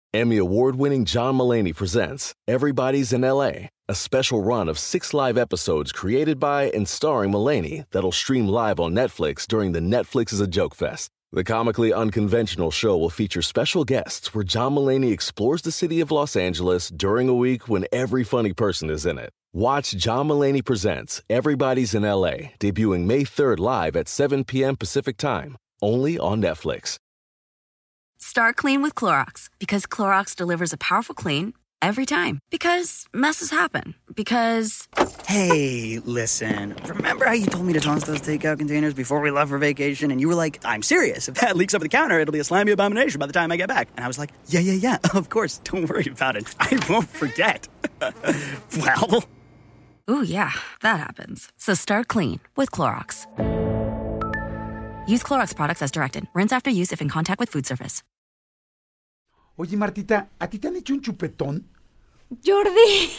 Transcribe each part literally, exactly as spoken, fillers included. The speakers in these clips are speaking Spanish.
Emmy award-winning John Mulaney presents Everybody's in L A, a special run of six live episodes created by and starring Mulaney that'll stream live on Netflix during the Netflix is a Joke Fest. The comically unconventional show will feature special guests where John Mulaney explores the city of Los Angeles during a week when every funny person is in it. Watch John Mulaney Presents Everybody's in L A, debuting May third live at seven p.m. Pacific Time, only on Netflix. Start clean with Clorox, because Clorox delivers a powerful clean every time. Because messes happen. Because... Hey, listen. Remember how you told me to toss those takeout containers before we left for vacation? And you were like, I'm serious. If that leaks over the counter, it'll be a slimy abomination by the time I get back. And I was like, yeah, yeah, yeah. Of course. Don't worry about it. I won't forget. Well... Ooh, yeah. That happens. So start clean with Clorox. Use Clorox products as directed. Rinse after use if in contact with food surface. Oye, Martita, ¿a ti te han hecho un chupetón? Jordi.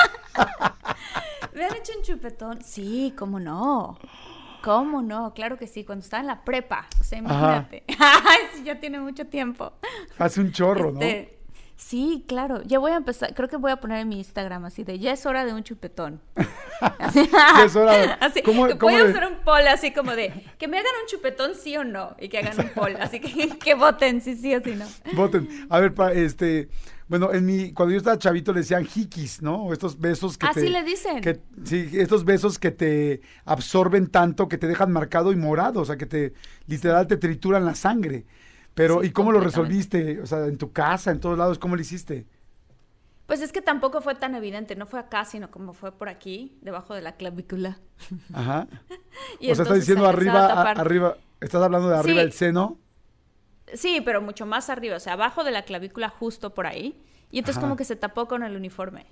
¿Me han hecho un chupetón? Sí, cómo no. ¿Cómo no? Claro que sí, cuando estaba en la prepa. O sea, imagínate. Ay, sí, ya tiene mucho tiempo. Hace un chorro, este, ¿no? Sí, claro. Ya voy a empezar, creo que voy a poner en mi Instagram así de, ya es hora de un chupetón. Ya es hora de... Así, ¿Cómo, voy cómo a de... hacer un poll así como de, que me hagan un chupetón sí o no, y que hagan un poll, así que que voten si sí o si no. Voten. A ver, pa, este... Bueno, en mi, cuando yo estaba chavito le decían jikis, ¿no? O estos besos que Así te... le dicen. Que, sí, estos besos que te absorben tanto, que te dejan marcado y morado, o sea, que te, literal, te trituran la sangre. Pero, Sí, ¿y cómo lo resolviste? O sea, en tu casa, en todos lados, ¿cómo lo hiciste? Pues es que tampoco fue tan evidente, no fue acá, sino como fue por aquí, debajo de la clavícula. Ajá. Y o sea, estás diciendo arriba, a, arriba, ¿estás hablando de arriba Sí. del seno? Sí, pero mucho más arriba, o sea, abajo de la clavícula, justo por ahí. Y entonces Ajá. como que se tapó con el uniforme.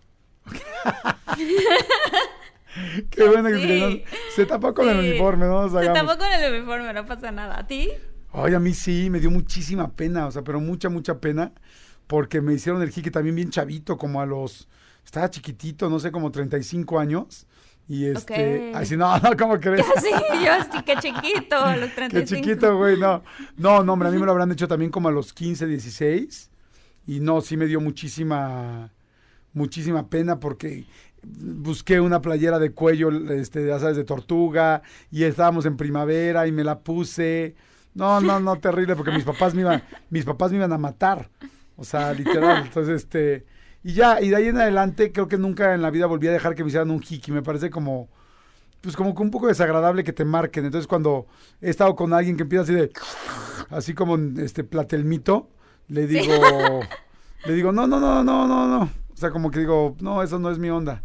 Qué buena Sí. explicación. Se tapó con Sí. el uniforme, ¿no? O sea, Se hagamos. tapó con el uniforme, no pasa nada. ¿A ti? Ay, a mí sí, me dio muchísima pena, o sea, pero mucha, mucha pena, porque me hicieron el jique también bien chavito, como a los, estaba chiquitito, no sé, como treinta y cinco años, y este, Ok. así, no, no, ¿cómo crees? Sí, yo así que chiquito, a los treinta y Qué cinco. chiquito, güey, no, no, no, hombre, a mí me lo habrán hecho también como a los quince, dieciséis, y no, sí me dio muchísima, muchísima pena, porque busqué una playera de cuello, este, ya sabes, de tortuga, y estábamos en primavera, y me la puse. No, no, no, terrible, porque mis papás me iban, mis papás me iban a matar. O sea, literal. Entonces, este, y ya, y de ahí en adelante, creo que nunca en la vida volví a dejar que me hicieran un hiki. Me parece como, pues como que un poco desagradable que te marquen. Entonces, cuando he estado con alguien que empieza así de, así como este platelmito, le digo, le digo, no, no, no, no, no, no. O sea, como que digo, no, eso no es mi onda.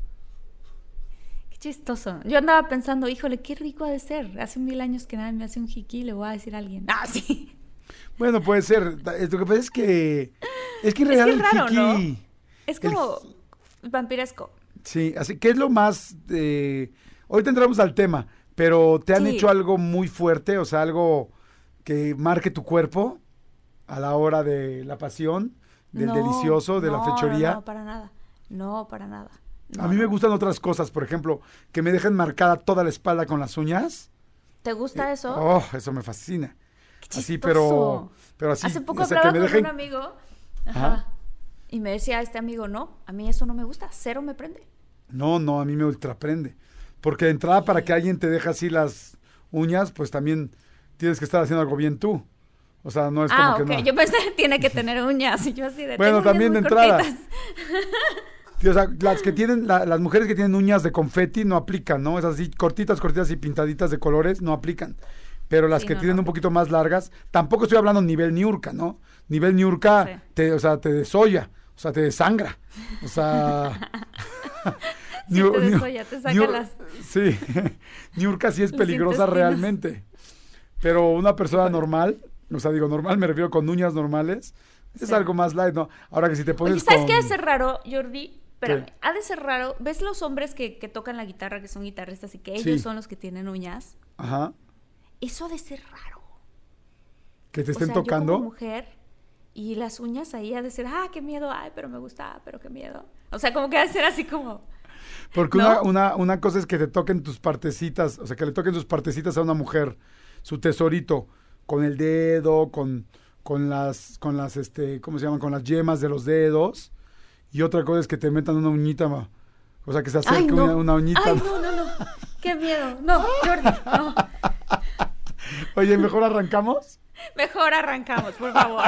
Chistoso. Yo andaba pensando, híjole, qué rico ha de ser. Hace mil años que nadie me hace un jiquí, le voy a decir a alguien. Ah, sí. Bueno, puede ser. Lo que pasa es que, es que en Es realidad que el es raro, hiki... ¿no? Es como vampiresco. Sí, así que es lo más... Eh, ahorita entramos al tema, pero ¿te han Sí. hecho algo muy fuerte? O sea, algo que marque tu cuerpo a la hora de la pasión, del No, delicioso, de la no, fechoría. No, no, para nada. No, para nada. No, a mí me no. gustan otras cosas, por ejemplo, que me dejen marcada toda la espalda con las uñas. ¿Te gusta eso? Oh, eso me fascina. Qué Así, chistoso. pero, pero así. Hace poco o sea, hablaba que me con dejen... un amigo. Ajá. Ajá. Y me decía este amigo, no, a mí eso no me gusta, cero me prende. No, no, a mí me ultraprende. Porque de entrada, para que alguien te deje así las uñas, pues también tienes que estar haciendo algo bien tú. O sea, no es Ah, como ok, que no. yo pensé que tiene que tener uñas. Y yo así de, Bueno, tengo uñas también muy de entrada. cortitas. Sí, o sea, las que tienen, la- las mujeres que tienen uñas de confeti no aplican, ¿no? Esas así cortitas, cortitas y pintaditas de colores no aplican. Pero las Sí, que no, tienen no un poquito más largas, tampoco estoy hablando nivel niurka, ¿no? Nivel niurka, Sí. te, o sea, te desolla, o sea, te desangra. O sea... Sí, Niu- te niu- desolla, te saca niur- las- Sí, niurka sí es los peligrosa intestinos. realmente. Pero una persona normal, o sea, digo normal, me refiero con uñas normales, es Sí. algo más light, ¿no? Ahora que si te pones Oye, ¿sabes con... qué ha de ser raro, Jordi? Espérame, ¿Qué? ha de ser raro. ¿Ves los hombres que, que tocan la guitarra, que son guitarristas y que ellos Sí. son los que tienen uñas? Ajá, Eso ha de ser raro. que te O estén sea, yo tocando. como mujer y las uñas ahí ha de ser, ah, qué miedo, ay, pero me gusta, ah, pero qué miedo. O sea, como que ha de ser así como... Porque ¿No? una, una, una cosa es que te toquen tus partecitas, o sea, que le toquen sus partecitas a una mujer, su tesorito, con el dedo, con, con las, con las, este, ¿cómo se llaman? Con las yemas de los dedos. Y otra cosa es que te metan una uñita, ma. O sea, que se acerque Ay, no. una, una uñita. Ay, no, no, no. Qué miedo. No, Jordi, no. Oye, ¿mejor arrancamos? Mejor arrancamos, por favor.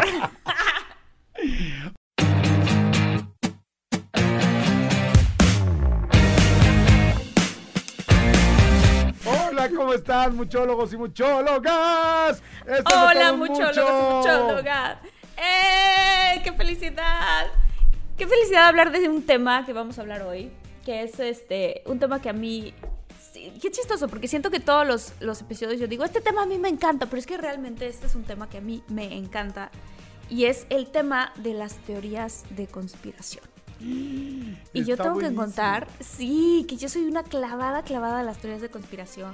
Hola, ¿cómo están, muchólogos y muchólogas? Esto es Hola, todo muchólogos mucho. y muchólogas. ¡Eh! ¡Qué felicidad! Qué felicidad hablar de un tema que vamos a hablar hoy, que es este un tema que a mí... Sí, qué chistoso, porque siento que todos los, los episodios yo digo, este tema a mí me encanta, pero es que realmente este es un tema que a mí me encanta, y es el tema de las teorías de conspiración. Y Está yo tengo buenísimo. que contar, sí, que yo soy una clavada, clavada de las teorías de conspiración.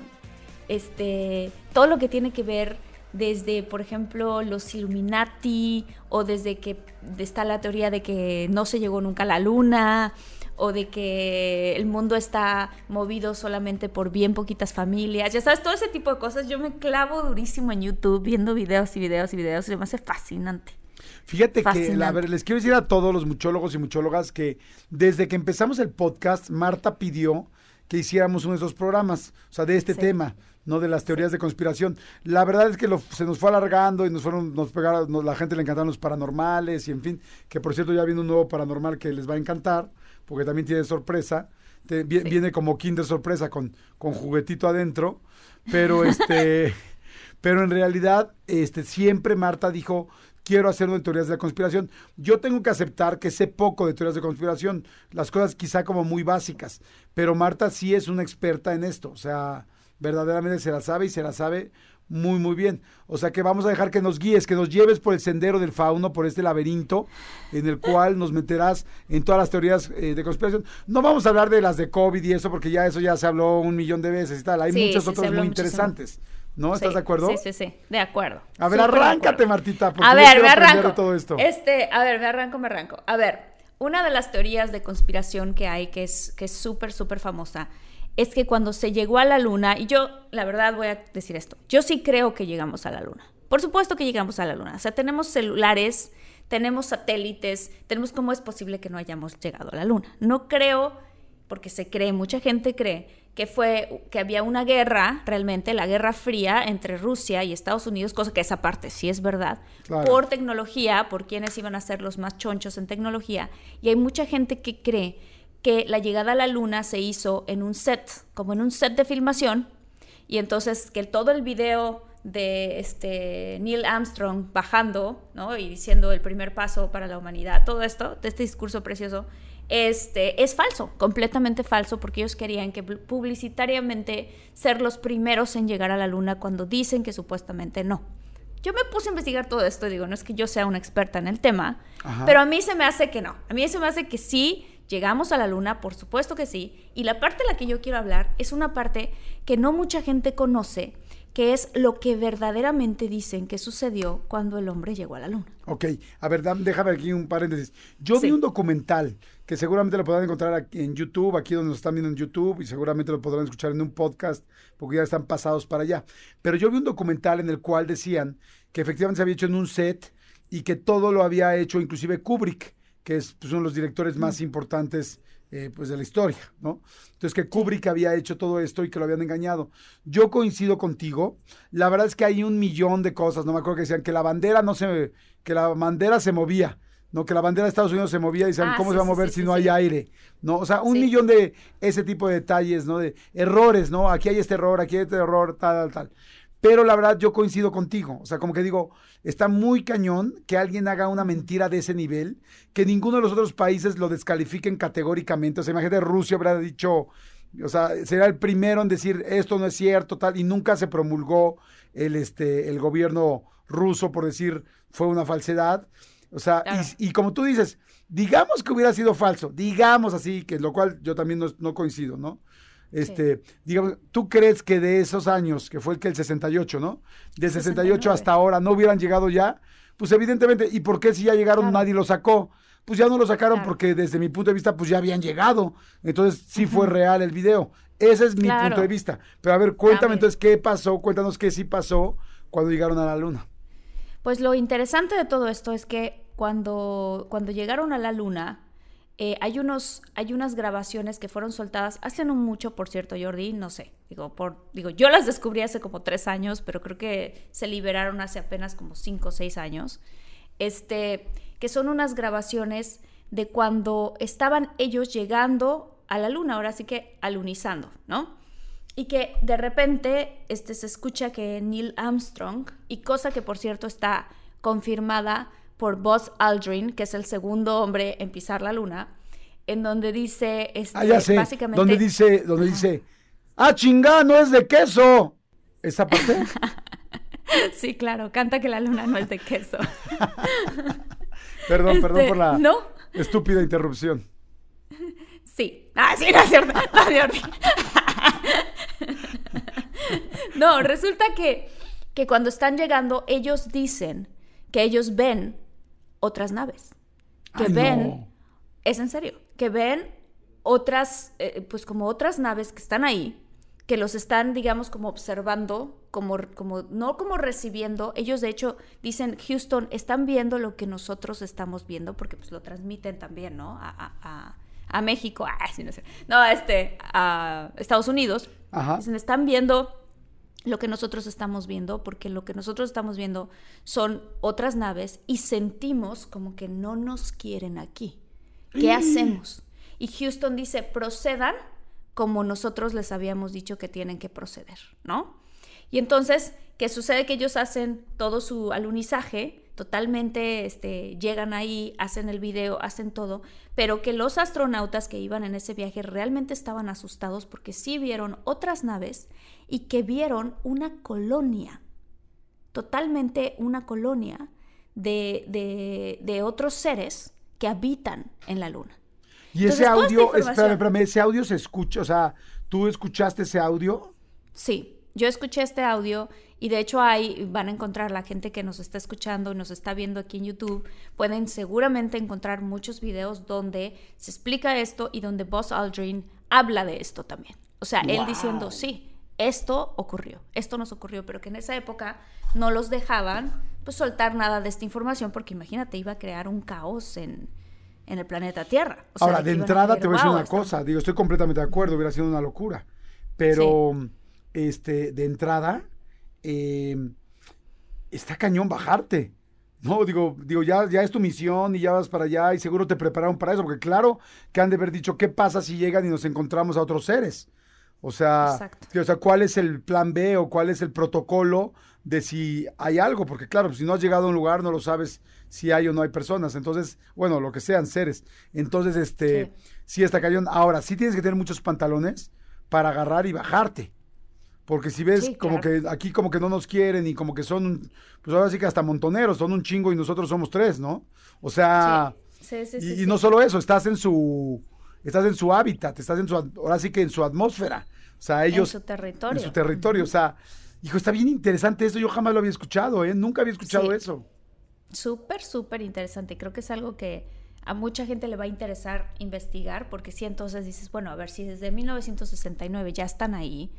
Este, todo lo que tiene que ver desde, por ejemplo, los Illuminati, o desde que está la teoría de que no se llegó nunca a la luna, o de que el mundo está movido solamente por bien poquitas familias. Ya sabes, todo ese tipo de cosas. Yo me clavo durísimo en YouTube viendo videos y videos y videos. Y me hace fascinante. Fíjate Fascinante. que, a ver, les quiero decir a todos los muchólogos y muchólogas que desde que empezamos el podcast, Marta pidió que hiciéramos uno de esos programas, o sea, de este Sí. tema, no de las teorías de conspiración. La verdad es que lo, se nos fue alargando y nos fueron, nos pegaron, nos, la gente le encantaron los paranormales y en fin, que por cierto ya viene un nuevo paranormal que les va a encantar, porque también tiene sorpresa, Te- vi- Sí. viene como Kinder sorpresa con, con juguetito adentro, pero este, pero en realidad, este, siempre Marta dijo, quiero hacer una de teorías de la conspiración. Yo tengo que aceptar que sé poco de teorías de conspiración, las cosas quizá como muy básicas, pero Marta sí es una experta en esto, o sea, verdaderamente se la sabe y se la sabe muy, muy bien. O sea que vamos a dejar que nos guíes, que nos lleves por el sendero del fauno, por este laberinto, en el cual nos meterás en todas las teorías eh, de conspiración. No vamos a hablar de las de COVID y eso, porque ya eso ya se habló un millón de veces y tal. Hay Sí, muchas sí, se otras habló muy muchísimo. interesantes. ¿No? ¿Estás Sí, de acuerdo? Sí, sí, sí, de acuerdo. A ver, Súper de arráncate, acuerdo. Martita, porque A yo ver, quiero me aprender arranco. de todo esto. Este, a ver, me arranco, me arranco. A ver, una de las teorías de conspiración que hay, que es que es súper, súper famosa, es que cuando se llegó a la luna, y yo, la verdad, voy a decir esto, yo sí creo que llegamos a la luna. Por supuesto que llegamos a la luna. O sea, tenemos celulares, tenemos satélites, tenemos cómo es posible que no hayamos llegado a la luna. No creo, porque se cree, mucha gente cree, que fue, que había una guerra, realmente, la Guerra Fría entre Rusia y Estados Unidos, cosa que esa parte sí es verdad, Claro. por tecnología, por quienes iban a ser los más chonchos en tecnología, y hay mucha gente que cree que la llegada a la luna se hizo en un set, como en un set de filmación, y entonces que todo el video de este Neil Armstrong bajando, ¿no? Y diciendo el primer paso para la humanidad, todo esto, de este discurso precioso, este, es falso, completamente falso, porque ellos querían que publicitariamente ser los primeros en llegar a la luna cuando dicen que supuestamente no. Yo me puse a investigar todo esto y digo, no es que yo sea una experta en el tema, Ajá. pero a mí se me hace que no. A mí se me hace que sí, llegamos a la luna, por supuesto que sí. Y la parte de la que yo quiero hablar es una parte que no mucha gente conoce, que es lo que verdaderamente dicen que sucedió cuando el hombre llegó a la luna. Ok, a ver, dam- déjame aquí un paréntesis. Yo Sí. vi un documental que seguramente lo podrán encontrar aquí en YouTube, aquí donde nos están viendo en YouTube, y seguramente lo podrán escuchar en un podcast, porque ya están pasados para allá. Pero yo vi un documental en el cual decían que efectivamente se había hecho en un set y que todo lo había hecho inclusive Kubrick, que es pues, uno de los directores más importantes eh, pues de la historia, ¿no? Entonces que Kubrick había hecho todo esto y que lo habían engañado. Yo coincido contigo. La verdad es que hay un millón de cosas, no me acuerdo que decían que la bandera no se, que la bandera se movía, no, que la bandera de Estados Unidos se movía y decían, Ah, ¿cómo sí, se va a sí, mover sí, si sí, no sí. hay aire? ¿No? O sea, un Sí. millón de ese tipo de detalles, ¿no? De errores, ¿no? Aquí hay este error, aquí hay este error, tal, tal, tal. Pero la verdad yo coincido contigo, o sea, como que digo, está muy cañón que alguien haga una mentira de ese nivel, que ninguno de los otros países lo descalifiquen categóricamente. O sea, imagínate, Rusia habrá dicho, o sea, será el primero en decir esto no es cierto, tal, y nunca se promulgó el, este, el gobierno ruso por decir fue una falsedad. O sea, Claro. y, y como tú dices, digamos que hubiera sido falso, digamos así, que lo cual yo también no, no coincido, ¿no? Este, digamos, ¿tú crees que de esos años, que fue el que el sesenta y ocho, ¿no? De sesenta y ocho sesenta y nueve. hasta ahora no hubieran llegado ya? Pues evidentemente, ¿y por qué si ya llegaron Claro. nadie lo sacó? Pues ya no lo sacaron Claro. porque desde mi punto de vista pues ya habían llegado. Entonces sí fue real el video. Ese es mi Claro. punto de vista. Pero a ver, cuéntame También. entonces qué pasó, cuéntanos qué sí pasó cuando llegaron a la luna. Pues lo interesante de todo esto es que cuando, cuando llegaron a la luna, eh, hay, unos, hay unas grabaciones que fueron soltadas hace no mucho, por cierto, Jordi, no sé, digo, por, digo, yo las descubrí hace como tres años, pero creo que se liberaron hace apenas como cinco o seis años, este, que son unas grabaciones de cuando estaban ellos llegando a la luna, ahora sí que alunizando, ¿no? Y que de repente este, se escucha que Neil Armstrong, y cosa que por cierto está confirmada por Buzz Aldrin, que es el segundo hombre en pisar la luna, en donde dice, este, ah, ya sé, básicamente... donde dice, donde dice, ¡ah, chingá, no es de queso! ¿Esa parte? Sí, claro, canta que la luna no es de queso. Perdón, este, perdón por la ¿no? estúpida interrupción. Sí. Ah, sí, no es cierto. No, es cierto. No, resulta que, que cuando están llegando, ellos dicen que ellos ven otras naves. Que Ay, ven, no. es en serio, que ven otras, eh, pues como otras naves que están ahí, que los están, digamos, como observando, como, como, no como recibiendo. Ellos, de hecho, dicen, Houston, están viendo lo que nosotros estamos viendo, porque pues lo transmiten también, ¿no? A, a, a, a México, ah, sí, no sé, no, este, a Estados Unidos. Ajá. Dicen, están viendo lo que nosotros estamos viendo, porque lo que nosotros estamos viendo son otras naves y sentimos como que no nos quieren aquí. ¿Qué hacemos? Y Houston dice, procedan como nosotros les habíamos dicho que tienen que proceder, ¿no? Y entonces, ¿qué sucede? Que ellos hacen todo su alunizaje, totalmente este, llegan ahí, hacen el video, hacen todo, pero que los astronautas que iban en ese viaje realmente estaban asustados porque sí vieron otras naves y que vieron una colonia, totalmente una colonia de, de, de otros seres que habitan en la luna. Y Entonces, ese toda esta audio, información- espérame, espérame, ese audio se escucha, o sea, ¿tú escuchaste ese audio? Sí, yo escuché este audio y de hecho ahí van a encontrar la gente que nos está escuchando y nos está viendo aquí en YouTube, pueden seguramente encontrar muchos videos donde se explica esto y donde Buzz Aldrin habla de esto también. O sea, él Wow. diciendo, sí, esto ocurrió, esto nos ocurrió, pero que en esa época no los dejaban pues soltar nada de esta información porque imagínate, iba a crear un caos en, en el planeta Tierra. O sea, Ahora, que de iban entrada creer, te voy a decir "Wow, una estamos-". cosa, digo, estoy completamente de acuerdo, hubiera sido una locura, pero este, de entrada, eh, está cañón bajarte, ¿no? Digo, digo ya, ya es tu misión y ya vas para allá y seguro te prepararon para eso, porque claro que han de haber dicho, ¿qué pasa si llegan y nos encontramos a otros seres? O sea, Exacto. que, o sea, ¿cuál es el plan B o cuál es el protocolo de si hay algo? Porque claro, si no has llegado a un lugar no lo sabes si hay o no hay personas. Entonces, bueno, lo que sean seres. Entonces, este, sí, sí está cañón. Ahora, sí tienes que tener muchos pantalones para agarrar y bajarte. Porque si ves Sí, como claro. que aquí como que no nos quieren y como que son, pues ahora sí que hasta montoneros, son un chingo y nosotros somos tres, ¿no? O sea, Sí, sí, sí, y, sí, y sí. no solo eso, estás en su, estás en su hábitat, estás en su, ahora sí que en su atmósfera. O sea, ellos... En su territorio. En su territorio, o sea, hijo, está bien interesante eso, yo jamás lo había escuchado, ¿eh? Nunca había escuchado Sí. eso. Súper, súper interesante. Creo que es algo que a mucha gente le va a interesar investigar, porque si entonces dices, bueno, a ver, si desde mil novecientos sesenta y nueve ya están ahí,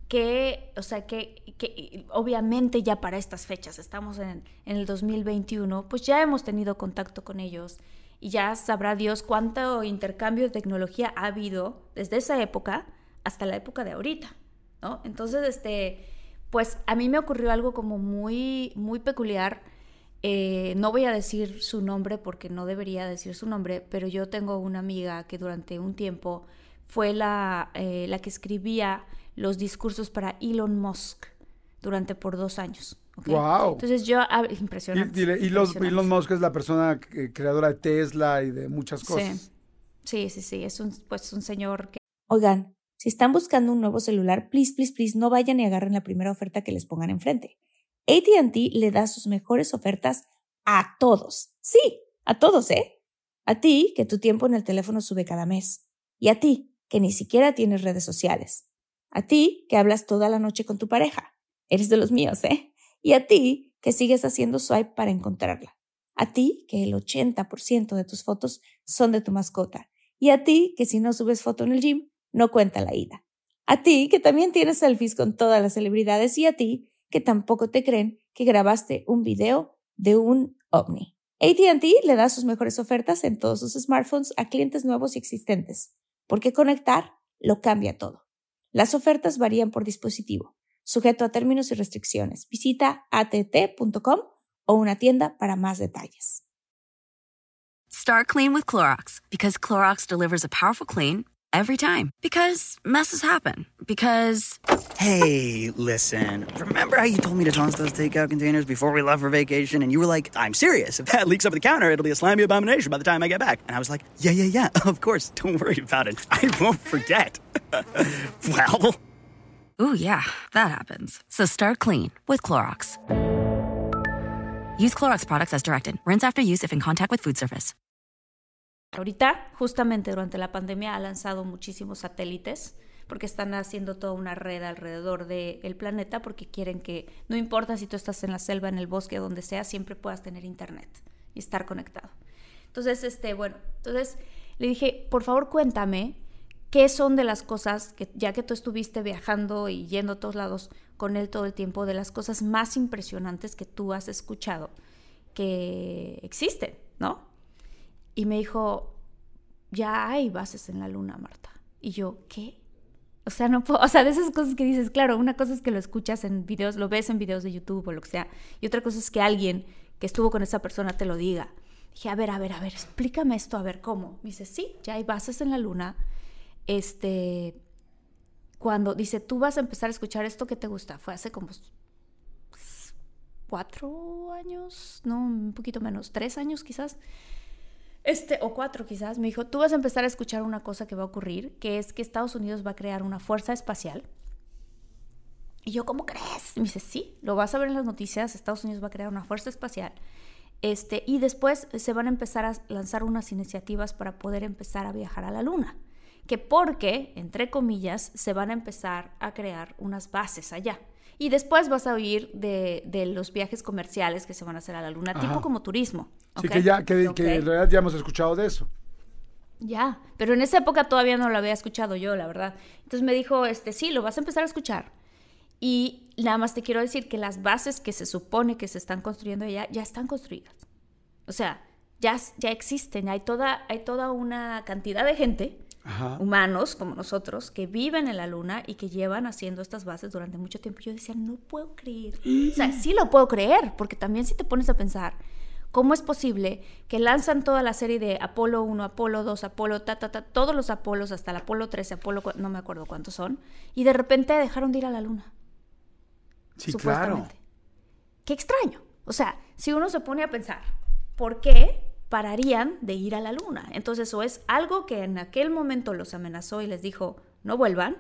que, o sea, que, que obviamente ya para estas fechas, estamos en, en el dos mil veintiuno, pues ya hemos tenido contacto con ellos y ya sabrá Dios cuánto intercambio de tecnología ha habido desde esa época hasta la época de ahorita, ¿no? Entonces, este, pues a mí me ocurrió algo como muy, muy peculiar. Eh, no voy a decir su nombre porque no debería decir su nombre, pero yo tengo una amiga que durante un tiempo fue la, eh, la que escribía los discursos para Elon Musk durante por dos años. ¿Okay? Wow. Entonces yo, ah, Y, impresionante. dile, y los, impresionante. Elon Musk es la persona que- creadora de Tesla y de muchas cosas. Sí, sí, sí, sí, es un, pues, un señor que... Oigan, si están buscando un nuevo celular, please, please, please, no vayan y agarren la primera oferta que les pongan enfrente. A T and T le da sus mejores ofertas a todos. Sí, a todos, ¿eh? A ti, que tu tiempo en el teléfono sube cada mes. Y a ti, que ni siquiera tienes redes sociales. A ti, que hablas toda la noche con tu pareja. Eres de los míos, ¿eh? Y a ti, que sigues haciendo swipe para encontrarla. A ti, que el ochenta por ciento de tus fotos son de tu mascota. Y a ti, que si no subes foto en el gym, no cuenta la ida. A ti, que también tienes selfies con todas las celebridades. Y a ti, que tampoco te creen que grabaste un video de un ovni. A T and T le da sus mejores ofertas en todos sus smartphones a clientes nuevos y existentes, porque conectar lo cambia todo. Las ofertas varían por dispositivo, sujeto a términos y restricciones. Visita a t t punto com o una tienda para más detalles. Start clean with Clorox, because Clorox delivers a powerful clean every time. Because messes happen. Because... Hey, listen. Remember how you told me to toss those takeout containers before we left for vacation? And you were like, I'm serious. If that leaks over the counter, it'll be a slimy abomination by the time I get back. And I was like, yeah, yeah, yeah, of course. Don't worry about it. I won't forget. Well... Ooh, yeah, that happens. So start clean with Clorox. Use Clorox products as directed. Rinse after use if in contact with food surface. Ahorita, justamente durante la pandemia, ha lanzado muchísimos satélites porque están haciendo toda una red alrededor del planeta porque quieren que, no importa si tú estás en la selva, en el bosque, donde sea, siempre puedas tener internet y estar conectado. Entonces, este, bueno, entonces le dije, por favor, cuéntame qué son de las cosas, que ya que tú estuviste viajando y yendo a todos lados con él todo el tiempo, de las cosas más impresionantes que tú has escuchado que existen, ¿no? Y me dijo, ya hay bases en la luna, Marta. Y yo, ¿qué? O sea, no puedo, o sea, de esas cosas que dices, claro, una cosa es que lo escuchas en videos, lo ves en videos de YouTube o lo que sea, y otra cosa es que alguien que estuvo con esa persona te lo diga. Dije, a ver, a ver, a ver, explícame esto, a ver, ¿cómo? Me dice, sí, ya hay bases en la luna. Este, cuando, dice, tú vas a empezar a escuchar esto que te gusta, fue hace como cuatro años, no, un poquito menos, tres años quizás. Este, o cuatro quizás, me dijo, tú vas a empezar a escuchar una cosa que va a ocurrir, que es que Estados Unidos va a crear una fuerza espacial. Y yo, ¿cómo crees? Y me dice, sí, lo vas a ver en las noticias, Estados Unidos va a crear una fuerza espacial. Este, y después se van a empezar a lanzar unas iniciativas para poder empezar a viajar a la luna. Que porque, entre comillas, se van a empezar a crear unas bases allá. Y después vas a oír de, de los viajes comerciales que se van a hacer a la luna, Ajá. tipo como turismo. Sí, ¿okay? que ya, que, okay. que en realidad ya hemos escuchado de eso. Ya, pero en esa época todavía no lo había escuchado yo, la verdad. Entonces me dijo, este, sí, lo vas a empezar a escuchar. Y nada más te quiero decir que las bases que se supone que se están construyendo allá, ya están construidas. O sea, ya, ya existen, hay toda, hay toda una cantidad de gente... Ajá. humanos como nosotros que viven en la luna y que llevan haciendo estas bases durante mucho tiempo. Yo decía, no puedo creer. O sea, sí lo puedo creer, porque también si te pones a pensar, ¿cómo es posible que lanzan toda la serie de Apolo uno, Apolo dos, Apolo, ta, ta, ta, todos los Apolos hasta el Apolo trece, Apolo, no me acuerdo cuántos son, y de repente dejaron de ir a la luna? Sí, claro. Qué extraño. O sea, si uno se pone a pensar, ¿por qué pararían de ir a la luna? Entonces, o es algo que en aquel momento los amenazó y les dijo, no vuelvan,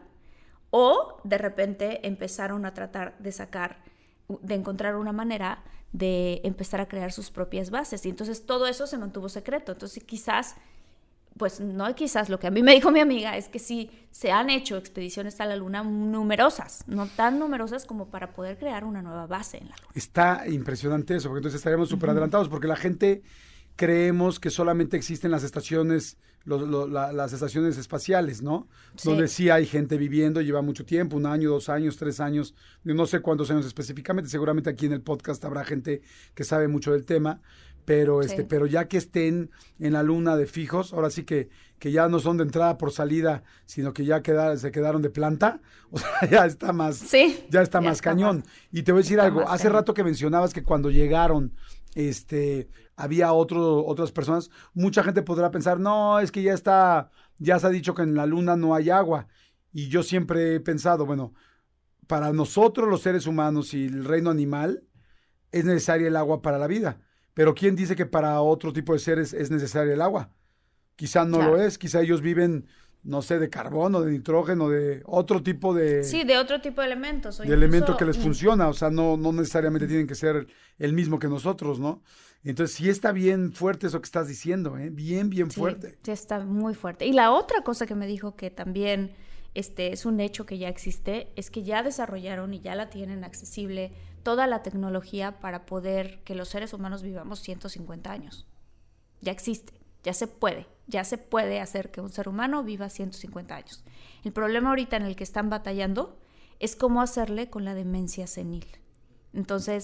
o de repente empezaron a tratar de sacar, de encontrar una manera de empezar a crear sus propias bases. Y entonces todo eso se mantuvo secreto. Entonces, quizás, pues no quizás, lo que a mí me dijo mi amiga es que sí se han hecho expediciones a la luna numerosas, no tan numerosas como para poder crear una nueva base en la luna. Está impresionante eso, porque entonces estaríamos súper uh-huh. adelantados, porque la gente... creemos que solamente existen las estaciones, los, lo, la, las estaciones espaciales, ¿no? Sí. Donde sí hay gente viviendo, lleva mucho tiempo, un año, dos años, tres años, no sé cuántos años específicamente, seguramente aquí en el podcast habrá gente que sabe mucho del tema, pero este, sí. pero ya que estén en la luna de fijos, ahora sí que, que ya no son de entrada por salida, sino que ya queda, se quedaron de planta, o sea, ya está más, sí, ya está ya más está cañón. Más, y te voy a decir algo, hace cañón. rato que mencionabas que cuando llegaron, este, había otro, otras personas, mucha gente podrá pensar, no, es que ya está, ya se ha dicho que en la luna no hay agua, y yo siempre he pensado, bueno, para nosotros los seres humanos y el reino animal, es necesaria el agua para la vida, pero ¿quién dice que para otro tipo de seres es necesaria el agua? Quizá no claro. lo es, quizá ellos viven, no sé, de carbono, de nitrógeno, de otro tipo de... Sí, de otro tipo de elementos. O de incluso, elemento que les funciona, o sea, no, no necesariamente tienen que ser el mismo que nosotros, ¿no? Entonces, sí está bien fuerte eso que estás diciendo, ¿eh? Bien, bien sí, fuerte. Sí, está muy fuerte. Y la otra cosa que me dijo que también este, es un hecho que ya existe, es que ya desarrollaron y ya la tienen accesible toda la tecnología para poder que los seres humanos vivamos ciento cincuenta años. Ya existe, ya se puede. Ya se puede hacer que un ser humano viva ciento cincuenta años. El problema ahorita en el que están batallando es cómo hacerle con la demencia senil. Entonces,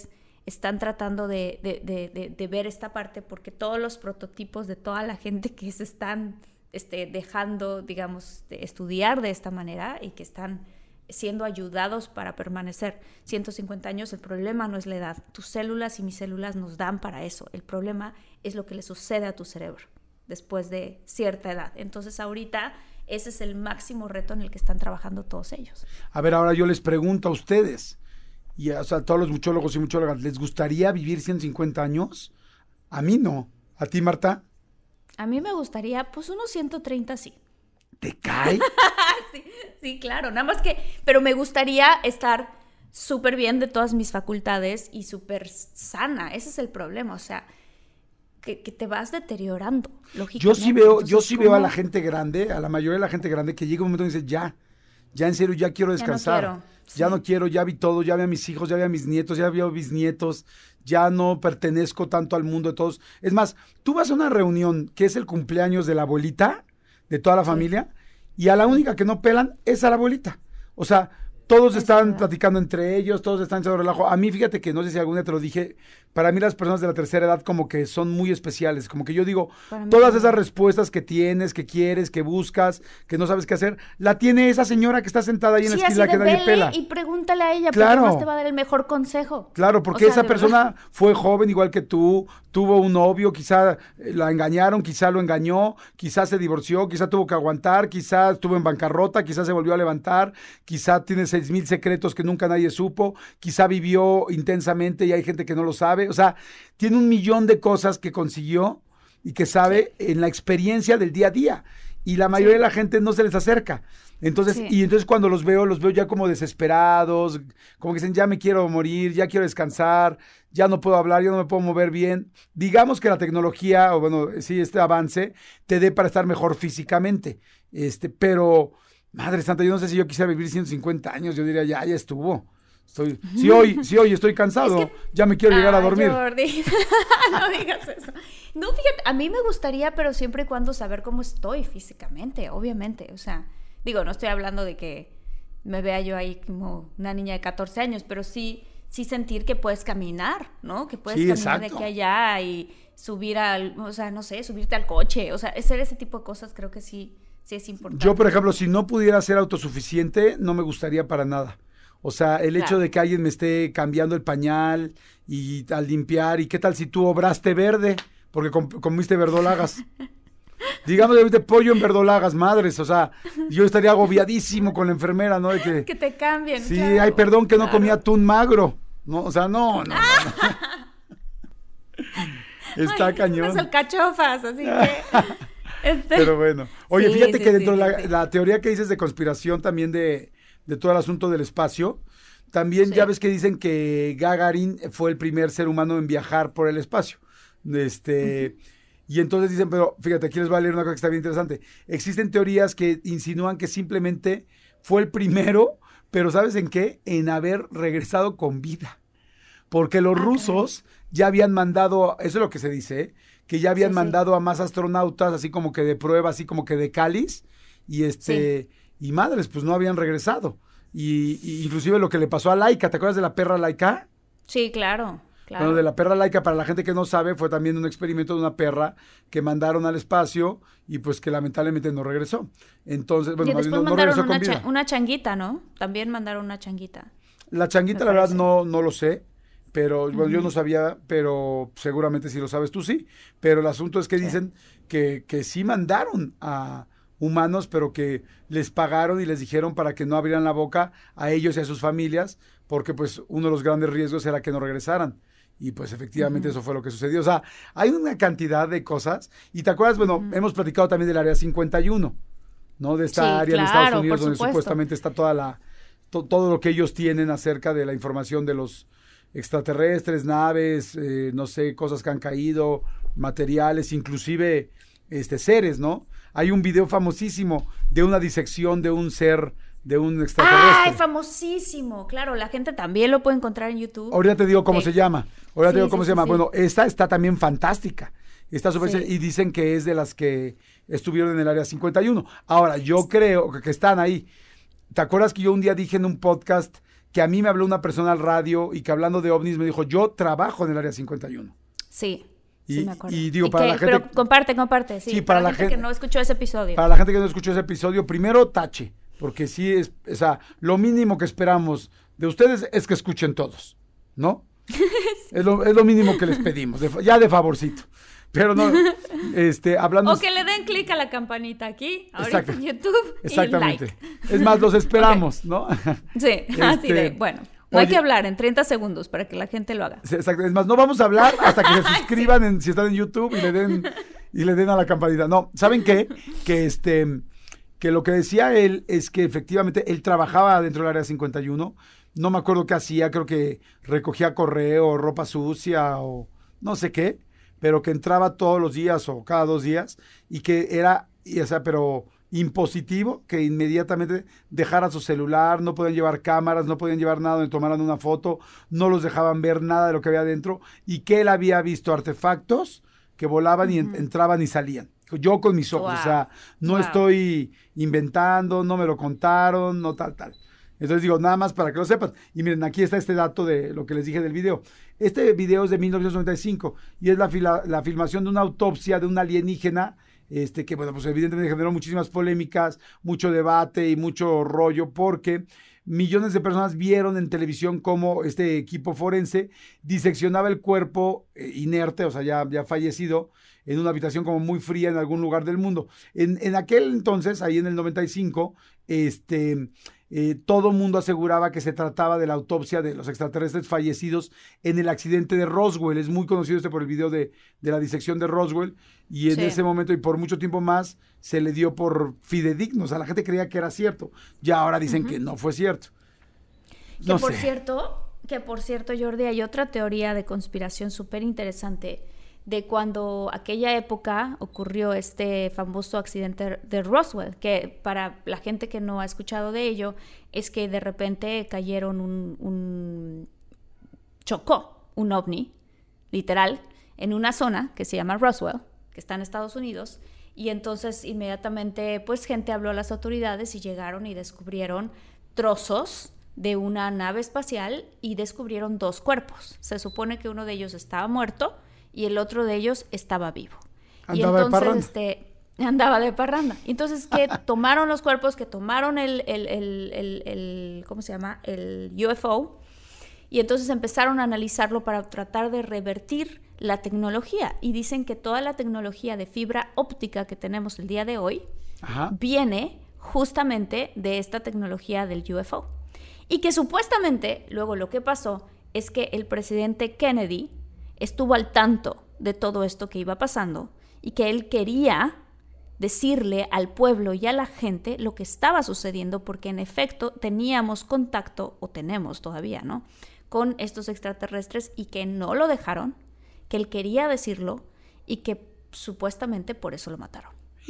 están tratando de, de, de, de, de ver esta parte, porque todos los prototipos de toda la gente que se están este, dejando, digamos, de estudiar de esta manera y que están siendo ayudados para permanecer ciento cincuenta años, el problema no es la edad. Tus células y mis células nos dan para eso. El problema es lo que le sucede a tu cerebro después de cierta edad. Entonces ahorita ese es el máximo reto en el que están trabajando todos ellos. A ver, ahora yo les pregunto a ustedes, y a, o sea, a todos los muchólogos y muchólogas, ¿les gustaría vivir ciento cincuenta años? A mí no. ¿A ti, Marta? A mí me gustaría, pues, unos ciento treinta, sí. ¿Te cae? sí, sí, claro. Nada más que, pero me gustaría estar súper bien de todas mis facultades y súper sana. Ese es el problema, o sea, que, que te vas deteriorando, lógicamente. Yo sí veo, Entonces, yo sí ¿cómo? veo a la gente grande, a la mayoría de la gente grande, que llega un momento y dice, ya, ya en serio, ya quiero descansar. Ya no quiero. Ya Sí. no quiero, ya vi todo, ya vi a mis hijos, ya vi a mis nietos, ya vi a mis nietos, ya no pertenezco tanto al mundo de todos. Es más, tú vas a una reunión que es el cumpleaños de la abuelita, de toda la familia, y a la única que no pelan es a la abuelita. O sea, todos Es están verdad. platicando entre ellos, todos están echando relajo. A mí, fíjate que no sé si alguna vez te lo dije, para mí las personas de la tercera edad como que son muy especiales, como que yo digo, Para mí todas también. esas respuestas que tienes, que quieres, que buscas, que no sabes qué hacer, la tiene esa señora que está sentada ahí en Sí, la así esquina de que nadie vele pela. y pregúntale a ella, Claro. porque más te va a dar el mejor consejo. Claro, porque O sea, esa de persona verdad. fue joven igual que tú, tuvo un novio, quizá eh, la engañaron, quizá lo engañó, quizá se divorció, quizá tuvo que aguantar, quizá estuvo en bancarrota, quizá se volvió a levantar, quizá tiene seis mil secretos que nunca nadie supo, quizá vivió intensamente y hay gente que no lo sabe. O sea, tiene un millón de cosas que consiguió y que sabe en la experiencia del día a día. Y la mayoría Sí. de la gente no se les acerca. Entonces, Sí. y entonces cuando los veo, los veo ya como desesperados, como que dicen, ya me quiero morir, ya quiero descansar, ya no puedo hablar, ya no me puedo mover bien. Digamos que la tecnología, o bueno, sí, este avance, te dé para estar mejor físicamente. Este, pero, madre santa, yo no sé si yo quisiera vivir ciento cincuenta años, yo diría, ya, ya estuvo. Estoy, si hoy, si hoy estoy cansado, Es que- ya me quiero llegar a Ay, dormir. Jordi, no digas eso. No, fíjate, a mí me gustaría, pero siempre y cuando saber cómo estoy físicamente, obviamente. O sea, digo, no estoy hablando de que me vea yo ahí como una niña de catorce años, pero sí, sí sentir que puedes caminar, ¿no? Que puedes Sí, caminar de exacto. aquí a allá y subir al, o sea, no sé, subirte al coche. O sea, hacer ese tipo de cosas creo que sí, sí es importante. Yo, por ejemplo, si no pudiera ser autosuficiente, no me gustaría para nada. O sea, el hecho Claro. de que alguien me esté cambiando el pañal y al limpiar, y qué tal si tú obraste verde, porque com- comiste verdolagas. Digamos, de pollo en verdolagas, madres, o sea, yo estaría agobiadísimo con la enfermera, ¿no? De que, Que te cambien. sí, claro, ay, perdón que no claro. comía atún magro, ¿no? O sea, no, no, no, no. Está Ay, cañón. unas alcachofas, así que... este- Pero bueno. Oye, Sí, fíjate sí, que dentro sí, de la, sí, sí. la teoría que dices de conspiración también de, de todo el asunto del espacio, también Sí. ya ves que dicen que Gagarin fue el primer ser humano en viajar por el espacio. Este, y entonces dicen, pero fíjate, aquí les voy a leer una cosa que está bien interesante. Existen teorías que insinúan que simplemente fue el primero, pero ¿sabes en qué? En haber regresado con vida. Porque los Ah, rusos ya habían mandado, eso es lo que se dice, ¿eh? Que ya habían Sí, sí. mandado a más astronautas, así como que de prueba, así como que de cáliz, y este, y madres, pues no habían regresado. Y, y inclusive lo que le pasó a Laika, ¿te acuerdas de la perra Laika? Sí, claro, claro. Bueno, de la perra Laika, para la gente que no sabe, fue también un experimento de una perra que mandaron al espacio y pues que lamentablemente no regresó. Entonces, bueno, y más bien después no, no mandaron regresó con una, vida. cha- una changuita, ¿no? También mandaron una changuita. La changuita, Me la verdad, parece. no, no lo sé, pero bueno, yo no sabía, pero seguramente si lo sabes tú sí. Pero el asunto es que dicen que, que sí mandaron a humanos, pero que les pagaron y les dijeron para que no abrieran la boca a ellos y a sus familias, porque pues uno de los grandes riesgos era que no regresaran. Y pues efectivamente eso fue lo que sucedió. O sea, hay una cantidad de cosas. Y te acuerdas, bueno, hemos platicado también del área cincuenta y uno, ¿no? De esta Sí, área en claro, Estados Unidos por donde supuesto. supuestamente está toda la, to- todo lo que ellos tienen acerca de la información de los extraterrestres, naves, eh, no sé, cosas que han caído, materiales, inclusive este seres, ¿no? Hay un video famosísimo de una disección de un ser, de un extraterrestre. ¡Ay, famosísimo! Claro, la gente también lo puede encontrar en YouTube. Ahorita te digo cómo Sí. se llama. Ahorita Sí, te digo cómo sí, se sí, llama. sí. Bueno, esta está también fantástica. Está súper Sí. y dicen que es de las que estuvieron en el área cincuenta y uno. Ahora, yo creo que, que están ahí. ¿Te acuerdas que yo un día dije en un podcast que a mí me habló una persona al radio y que hablando de ovnis me dijo, yo trabajo en el Área cincuenta y uno. Sí. Y, sí, me acuerdo. y digo, ¿Y para qué? la gente... Pero comparte, comparte. Sí, sí, para, para la la gente gente que no escuchó ese episodio. Para la gente que no escuchó ese episodio, primero tache, porque sí es, o sea, lo mínimo que esperamos de ustedes es que escuchen todos, ¿no? Sí. Es, lo, es lo mínimo que les pedimos, de, ya de favorcito. Pero no, este, hablando... O que le den clic a la campanita aquí, ahorita Exacto. en YouTube, Exactamente. Y like. Es más, los esperamos, okay. ¿no? Sí, este, así de, bueno, no oye, hay que hablar en treinta segundos para que la gente lo haga. Exacto, es más, no vamos a hablar hasta que se suscriban sí. en, si están en YouTube y le den, y le den a la campanita. No, ¿saben qué? Que este, que lo que decía él es que efectivamente él trabajaba dentro del Área cincuenta y uno, no me acuerdo qué hacía, creo que recogía correo, ropa sucia o no sé qué, pero que entraba todos los días o cada dos días y que era, y, o sea, pero impositivo, que inmediatamente dejaran su celular, no podían llevar cámaras, no podían llevar nada donde tomaran una foto, no los dejaban ver nada de lo que había adentro y que él había visto artefactos que volaban uh-huh. y en, entraban y salían. Yo con mis ojos, wow. o sea, no wow. estoy inventando, no me lo contaron, no tal, tal. Entonces digo, nada más para que lo sepan. Y miren, aquí está este dato de lo que les dije del video. Este video es de mil novecientos noventa y cinco y es la, fila, la filmación de una autopsia de un alienígena, este que, bueno, pues evidentemente generó muchísimas polémicas, mucho debate y mucho rollo, porque millones de personas vieron en televisión cómo este equipo forense diseccionaba el cuerpo eh, inerte, o sea, ya, ya fallecido, en una habitación como muy fría en algún lugar del mundo. En, en aquel entonces, ahí en el noventa y cinco, este... Eh, todo el mundo aseguraba que se trataba de la autopsia de los extraterrestres fallecidos en el accidente de Roswell. Es muy conocido este por el video de, de la disección de Roswell, y en sí. ese momento y por mucho tiempo más se le dio por fidedigno. O sea, la gente creía que era cierto. Ya ahora dicen uh-huh. que no fue cierto. No que por sé. cierto, que por cierto, Jordi, hay otra teoría de conspiración súper interesante de cuando aquella época ocurrió este famoso accidente de Roswell, que para la gente que no ha escuchado de ello, es que de repente cayeron un, un chocó un ovni, literal, en una zona que se llama Roswell, que está en Estados Unidos, y entonces inmediatamente pues gente habló a las autoridades y llegaron y descubrieron trozos de una nave espacial y descubrieron dos cuerpos. Se supone que uno de ellos estaba muerto y el otro de ellos estaba vivo. Andaba y entonces, de parranda. Este, andaba de parranda. Entonces, que tomaron los cuerpos, que tomaron el, el, el, el, el, ¿cómo se llama? El U F O, y entonces empezaron a analizarlo para tratar de revertir la tecnología. Y dicen que toda la tecnología de fibra óptica que tenemos el día de hoy Ajá. viene justamente de esta tecnología del U F O. Y que supuestamente, luego lo que pasó es que el presidente Kennedy estuvo al tanto de todo esto que iba pasando y que él quería decirle al pueblo y a la gente lo que estaba sucediendo, porque en efecto teníamos contacto, o tenemos todavía, ¿no?, con estos extraterrestres, y que no lo dejaron, que él quería decirlo y que supuestamente por eso lo mataron.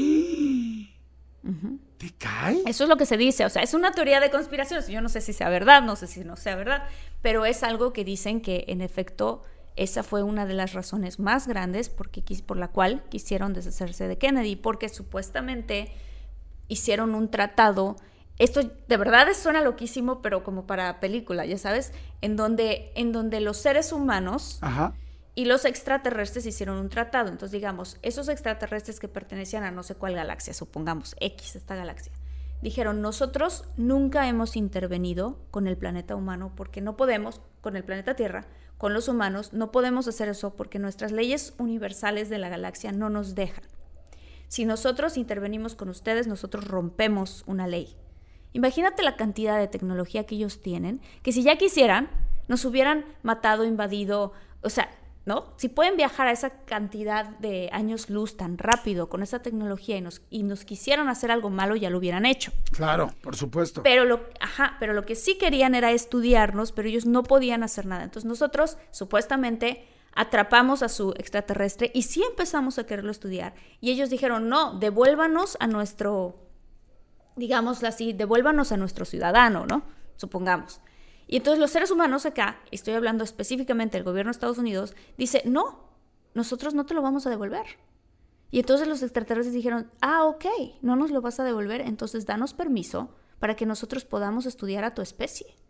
Uh-huh. ¿Te cae? Eso es lo que se dice, o sea, es una teoría de conspiración. Yo no sé si sea verdad, no sé si no sea verdad, pero es algo que dicen que en efecto esa fue una de las razones más grandes porque, por la cual quisieron deshacerse de Kennedy, porque supuestamente hicieron un tratado. Esto de verdad suena loquísimo, pero como para película, ya sabes, en donde, en donde los seres humanos Ajá. y los extraterrestres hicieron un tratado. Entonces, digamos, esos extraterrestres que pertenecían a no sé cuál galaxia, supongamos X, esta galaxia, dijeron: nosotros nunca hemos intervenido con el planeta humano porque no podemos, con el planeta Tierra, con los humanos, no podemos hacer eso porque nuestras leyes universales de la galaxia no nos dejan. Si nosotros intervenimos con ustedes, nosotros rompemos una ley. Imagínate la cantidad de tecnología que ellos tienen, que si ya quisieran, nos hubieran matado, invadido, o sea, ¿no? Si pueden viajar a esa cantidad de años luz tan rápido con esa tecnología y nos, y nos quisieran hacer algo malo, ya lo hubieran hecho. Claro, por supuesto. Pero lo, ajá, pero lo que sí querían era estudiarnos, pero ellos no podían hacer nada. Entonces nosotros, supuestamente, atrapamos a su extraterrestre y sí empezamos a quererlo estudiar. Y ellos dijeron: no, devuélvanos a nuestro, digámoslo así, devuélvanos a nuestro ciudadano, ¿no? Supongamos. Y entonces los seres humanos acá, estoy hablando específicamente del gobierno de Estados Unidos, dice: no, nosotros no te lo vamos a devolver. Y entonces los extraterrestres dijeron: ah, ok, no nos lo vas a devolver, entonces danos permiso para que nosotros podamos estudiar a tu especie.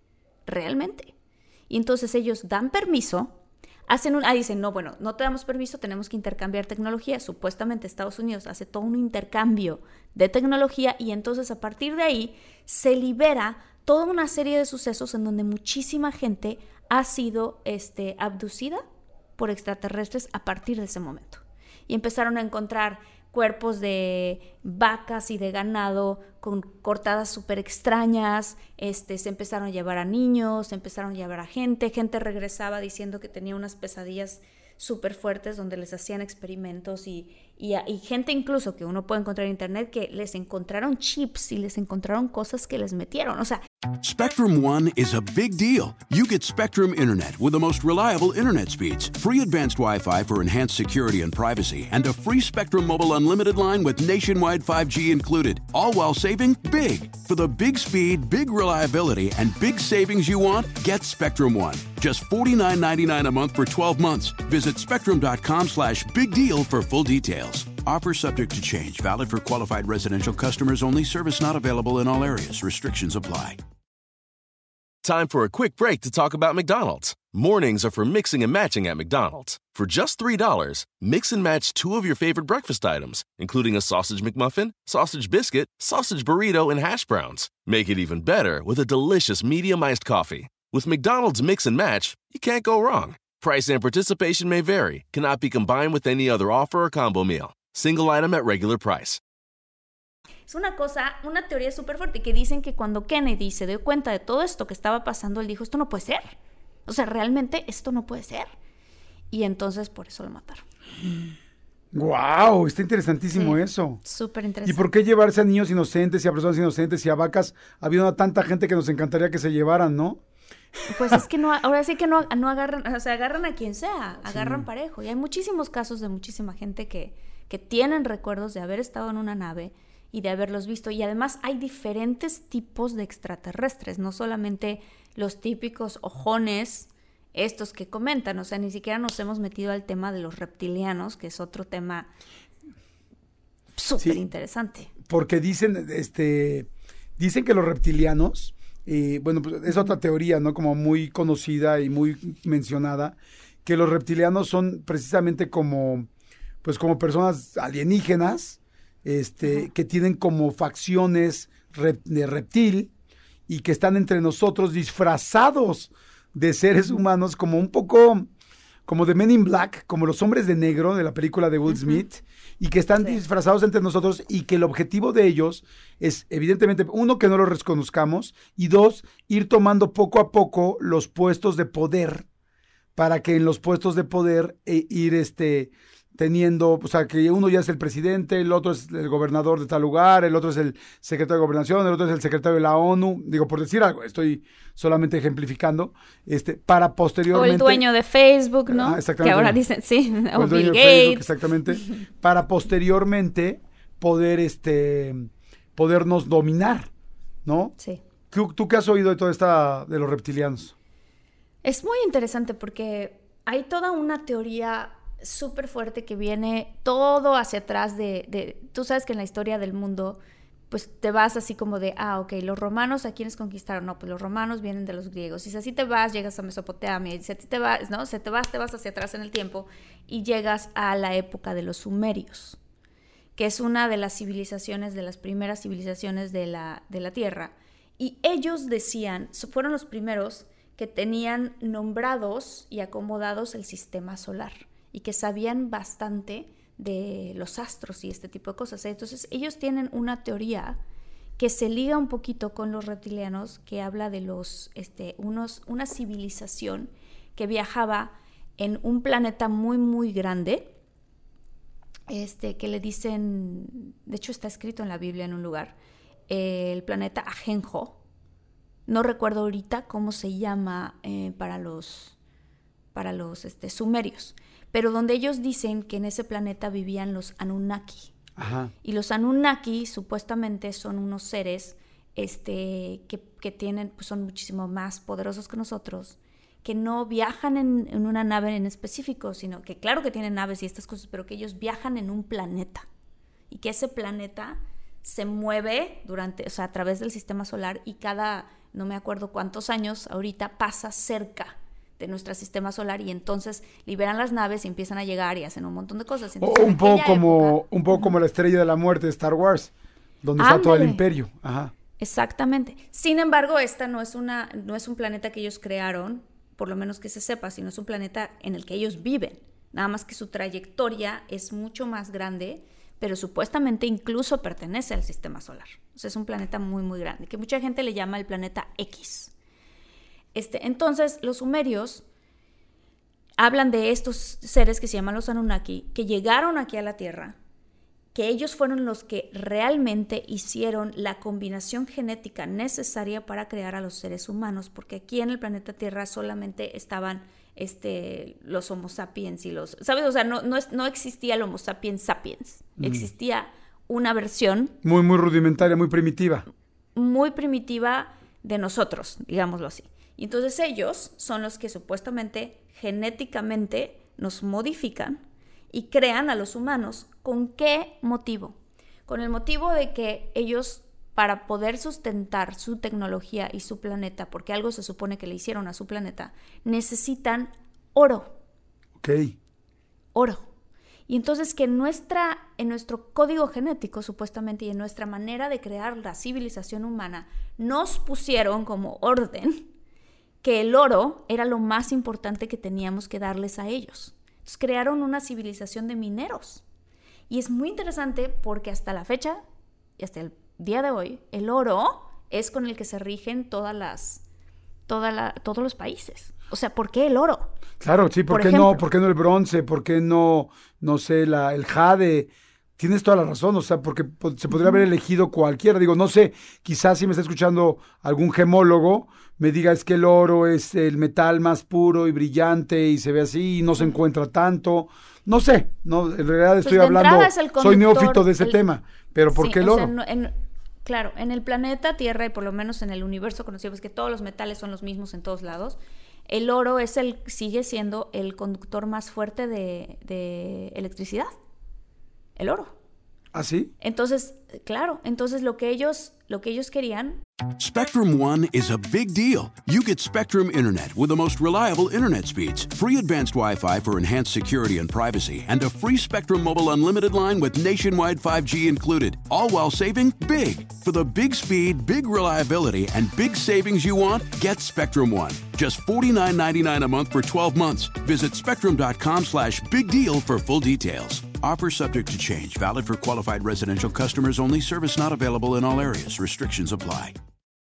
realmente. Y entonces ellos dan permiso, hacen un, ah, dicen, no, bueno, no te damos permiso, tenemos que intercambiar tecnología. Supuestamente Estados Unidos hace todo un intercambio de tecnología y entonces a partir de ahí se libera toda una serie de sucesos en donde muchísima gente ha sido este, abducida por extraterrestres a partir de ese momento. Y empezaron a encontrar cuerpos de vacas y de ganado con cortadas súper extrañas, este, se empezaron a llevar a niños, se empezaron a llevar a gente, gente regresaba diciendo que tenía unas pesadillas súper fuertes donde les hacían experimentos y, y, y gente incluso que uno puede encontrar en internet que les encontraron chips y les encontraron cosas que les metieron, o sea. Spectrum One is a big deal. You get Spectrum Internet with the most reliable internet speeds, free advanced Wi-Fi for enhanced security and privacy, and a free Spectrum Mobile Unlimited line with nationwide five G included, all while saving big. For the big speed, big reliability, and big savings you want, get Spectrum One. Just forty-nine ninety-nine a month for twelve months. Visit spectrum.com slash big deal for full details. Offer subject to change. Valid for qualified residential customers only. Service not available in all areas. Restrictions apply. Time for a quick break to talk about McDonald's. Mornings are for mixing and matching at McDonald's. For just three dollars, mix and match two of your favorite breakfast items, including a sausage McMuffin, sausage biscuit, sausage burrito, and hash browns. Make it even better with a delicious medium iced coffee. With McDonald's Mix and Match, you can't go wrong. Price and participation may vary. Cannot be combined with any other offer or combo meal. Single item at regular price. Es una cosa, una teoría súper fuerte que dicen que cuando Kennedy se dio cuenta de todo esto que estaba pasando, él dijo, esto no puede ser. O sea, realmente esto no puede ser. Y entonces por eso lo mataron. ¡Guau! Está interesantísimo, sí, eso. Súper interesante. ¿Y por qué llevarse a niños inocentes y a personas inocentes y a vacas? Habiendo tanta gente que nos encantaría que se llevaran, ¿no? Pues es que no, ahora sí que no, no agarran, o sea, agarran a quien sea, agarran sí. parejo. Y hay muchísimos casos de muchísima gente que, que tienen recuerdos de haber estado en una nave y de haberlos visto. Y además hay diferentes tipos de extraterrestres, no solamente los típicos ojones, estos que comentan. O sea, ni siquiera nos hemos metido al tema de los reptilianos, que es otro tema súper sí, interesante. Porque dicen, este, dicen que los reptilianos, eh, bueno, pues es otra teoría, ¿no? Como muy conocida y muy mencionada, que los reptilianos son precisamente como, pues como personas alienígenas, este, uh-huh. que tienen como facciones rep, de reptil y que están entre nosotros disfrazados de seres humanos, como un poco como de Men in Black, como los hombres de negro de la película de Will Smith, uh-huh. y que están sí. disfrazados entre nosotros y que el objetivo de ellos es, evidentemente, uno, que no los reconozcamos, y dos, ir tomando poco a poco los puestos de poder, para que en los puestos de poder eh, ir este teniendo, o sea, que uno ya es el presidente, el otro es el gobernador de tal lugar, el otro es el secretario de gobernación, el otro es el secretario de la ONU, digo, por decir algo, estoy solamente ejemplificando, este, para posteriormente... O el dueño de Facebook, ¿no? Ah, exactamente. Que ahora dicen, sí, o, o Bill Gates. Facebook, exactamente, para posteriormente poder, este, podernos dominar, ¿no? Sí. ¿Tú, tú qué has oído de toda esta, de los reptilianos? Es muy interesante porque hay toda una teoría súper fuerte que viene todo hacia atrás de, de... Tú sabes que en la historia del mundo, pues te vas así como de, ah, ok, los romanos, ¿a quiénes conquistaron? No, pues los romanos vienen de los griegos. Y si así te vas, llegas a Mesopotamia. Y si a ti te vas, ¿no? Si te vas, te vas hacia atrás en el tiempo y llegas a la época de los sumerios, que es una de las civilizaciones, de las primeras civilizaciones de la, de la Tierra. Y ellos decían, fueron los primeros que tenían nombrados y acomodados el sistema solar y que sabían bastante de los astros y este tipo de cosas. Entonces ellos tienen una teoría que se liga un poquito con los reptilianos, que habla de los, este, unos, una civilización que viajaba en un planeta muy, muy grande, este, que le dicen, de hecho está escrito en la Biblia en un lugar, eh, el planeta Ajenjo. No recuerdo ahorita cómo se llama eh, para los, para los este, sumerios, pero donde ellos dicen que en ese planeta vivían los Anunnaki. Ajá. Y los Anunnaki supuestamente son unos seres este, que, que tienen, pues son muchísimo más poderosos que nosotros, que no viajan en, en una nave en específico, sino que claro que tienen naves y estas cosas, pero que ellos viajan en un planeta y que ese planeta se mueve durante, o sea, a través del sistema solar, y cada no me acuerdo cuántos años, ahorita pasa cerca de nuestro sistema solar y entonces liberan las naves y empiezan a llegar y hacen un montón de cosas. Entonces, o un poco como época, un poco como la estrella de la muerte de Star Wars, donde ándale, está todo el imperio. Ajá. Exactamente. Sin embargo, esta no es una no es un planeta que ellos crearon, por lo menos que se sepa, sino es un planeta en el que ellos viven. Nada más que su trayectoria es mucho más grande, pero supuestamente incluso pertenece al sistema solar. O sea, es un planeta muy, muy grande, que mucha gente le llama el planeta X. Este, entonces, los sumerios hablan de estos seres que se llaman los Anunnaki, que llegaron aquí a la Tierra, que ellos fueron los que realmente hicieron la combinación genética necesaria para crear a los seres humanos, porque aquí en el planeta Tierra solamente estaban este, los Homo sapiens y los... ¿Sabes? O sea, no, no, es, no existía el Homo sapiens sapiens. Mm. Existía una versión... Muy, muy rudimentaria, muy primitiva. Muy primitiva de nosotros, digámoslo así. Y entonces ellos son los que supuestamente genéticamente nos modifican y crean a los humanos. ¿Con qué motivo? Con el motivo de que ellos, para poder sustentar su tecnología y su planeta, porque algo se supone que le hicieron a su planeta, necesitan oro. Ok. Oro. Y entonces que en, nuestra, en nuestro código genético, supuestamente, y en nuestra manera de crear la civilización humana, nos pusieron como orden que el oro era lo más importante que teníamos que darles a ellos. Entonces crearon una civilización de mineros. Y es muy interesante porque hasta la fecha, y hasta el día de hoy, el oro es con el que se rigen todas las, toda la, todos los países. O sea, ¿por qué el oro? Claro, sí, ¿por, por qué ejemplo, no? ¿Por qué no el bronce? ¿Por qué no, no sé, la, el jade? Tienes toda la razón, o sea, porque se podría haber elegido cualquiera. Digo, no sé, quizás si me está escuchando algún gemólogo, me diga es que el oro es el metal más puro y brillante y se ve así y no se encuentra tanto. No sé, no, en realidad estoy pues hablando, soy neófito de ese el, tema, pero ¿por sí, qué el oro? O sea, no, en, claro, en el planeta Tierra y por lo menos en el universo conocido, pues que todos los metales son los mismos en todos lados, el oro es el, sigue siendo el conductor más fuerte de, de electricidad. El oro. ¿Ah, sí? Entonces, claro, entonces lo que ellos, lo que ellos querían. Spectrum One is a big deal. You get Spectrum Internet with the most reliable internet speeds, free advanced Wi-Fi for enhanced security and privacy, and a free Spectrum Mobile Unlimited line with nationwide five G included, all while saving big. For the big speed, big reliability, and big savings you want, get Spectrum One. Just forty-nine ninety-nine a month for twelve months. Visit spectrum.com slash big deal for full details. Offer subject to change. Valid for qualified residential customers only. Service not available in all areas. Restrictions apply.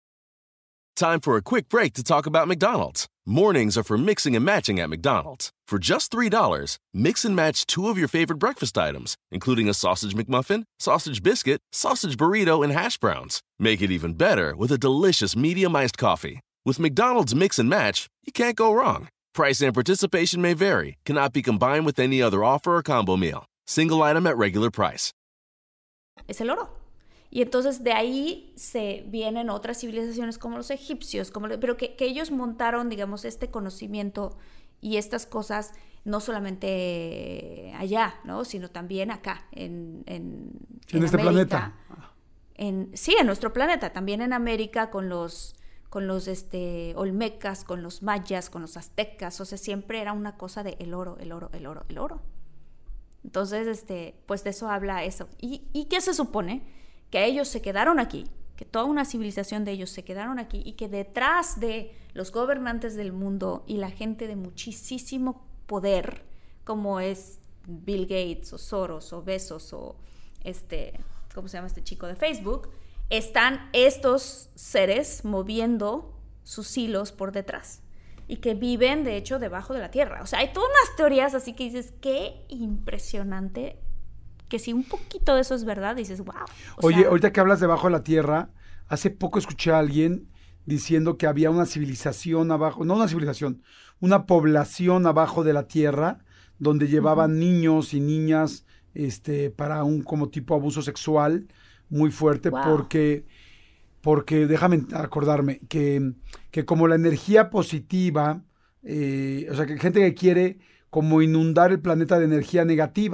Time for a quick break to talk about McDonald's. Mornings are for mixing and matching at McDonald's. For just three dollars, mix and match two of your favorite breakfast items, including a sausage McMuffin, sausage biscuit, sausage burrito, and hash browns. Make it even better with a delicious medium iced coffee. With McDonald's Mix and Match, you can't go wrong. Price and participation may vary. Cannot be combined with any other offer or combo meal. Single item at regular price. Es el oro. Y entonces de ahí se vienen otras civilizaciones como los egipcios, como, pero que, que ellos montaron, digamos, este conocimiento y estas cosas no solamente allá, ¿no? Sino también acá, en, en, en, en este América. planeta. En, sí, en nuestro planeta, también en América con los, con los este, olmecas, con los mayas, con los aztecas, o sea, siempre era una cosa de el oro, el oro, el oro, el oro. Entonces, este, pues de eso habla eso. ¿Y, y qué se supone? Que ellos se quedaron aquí, que toda una civilización de ellos se quedaron aquí y que detrás de los gobernantes del mundo y la gente de muchísimo poder, como es Bill Gates o Soros o Bezos o este, ¿cómo se llama este chico de Facebook? Están estos seres moviendo sus hilos por detrás y que viven, de hecho, debajo de la tierra. O sea, hay todas unas teorías así que dices, qué impresionante, que si un poquito de eso es verdad, dices, wow. Oye, sea, ahorita que hablas debajo de la tierra, hace poco escuché a alguien diciendo que había una civilización abajo, no una civilización, una población abajo de la tierra, donde llevaban uh-huh. niños y niñas este, para un como tipo abuso sexual muy fuerte, wow. porque, porque déjame acordarme, que, que como la energía positiva, eh, o sea, que gente que quiere como inundar el planeta de energía negativa,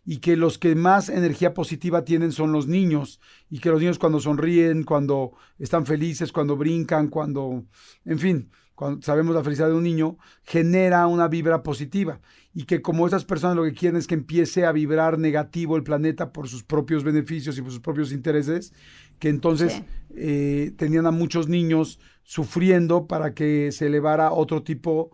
y que los que más energía positiva tienen son los niños, y que los niños cuando sonríen, cuando están felices, cuando brincan, cuando, en fin, cuando sabemos la felicidad de un niño, genera una vibra positiva, y que como esas personas lo que quieren es que empiece a vibrar negativo el planeta por sus propios beneficios y por sus propios intereses, que entonces sí. eh, tenían a muchos niños sufriendo para que se elevara otro tipo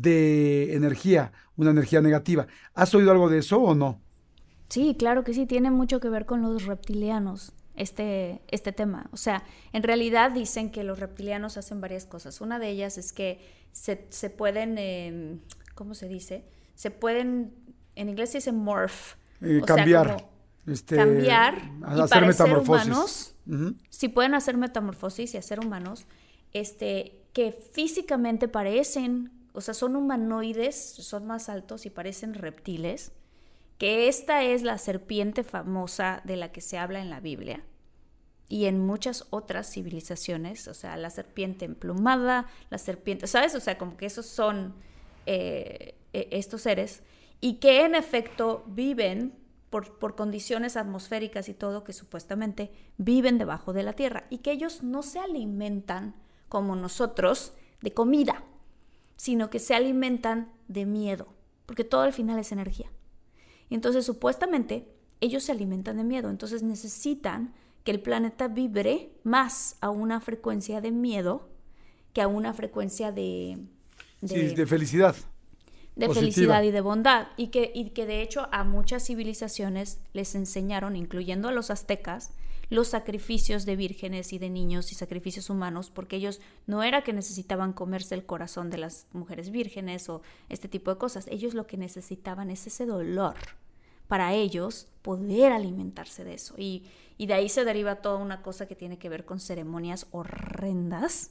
de energía, una energía negativa. ¿Has oído algo de eso o no? Sí, claro que sí, tiene mucho que ver con los reptilianos, este, este tema. O sea, en realidad dicen que los reptilianos hacen varias cosas. Una de ellas es que se, se pueden, eh, ¿cómo se dice? Se pueden, en inglés se dice morph. Eh, o cambiar. Sea, como este, cambiar y hacer parecer metamorfosis. Humanos. Uh-huh. Si pueden hacer metamorfosis y hacer humanos, este, que físicamente parecen, o sea, son humanoides, son más altos y parecen reptiles, que esta es la serpiente famosa de la que se habla en la Biblia y en muchas otras civilizaciones, o sea, la serpiente emplumada, la serpiente, ¿sabes? O sea, como que esos son eh, estos seres y que en efecto viven por, por condiciones atmosféricas y todo, que supuestamente viven debajo de la tierra y que ellos no se alimentan como nosotros de comida, sino que se alimentan de miedo, porque todo al final es energía. Y entonces, supuestamente, ellos se alimentan de miedo, entonces necesitan que el planeta vibre más a una frecuencia de miedo que a una frecuencia de... de sí, de felicidad. De positiva. Felicidad y de bondad. Y que, y que, de hecho, a muchas civilizaciones les enseñaron, incluyendo a los aztecas, los sacrificios de vírgenes y de niños y sacrificios humanos, porque ellos no era que necesitaban comerse el corazón de las mujeres vírgenes o este tipo de cosas, ellos lo que necesitaban es ese dolor para ellos poder alimentarse de eso, y, y de ahí se deriva toda una cosa que tiene que ver con ceremonias horrendas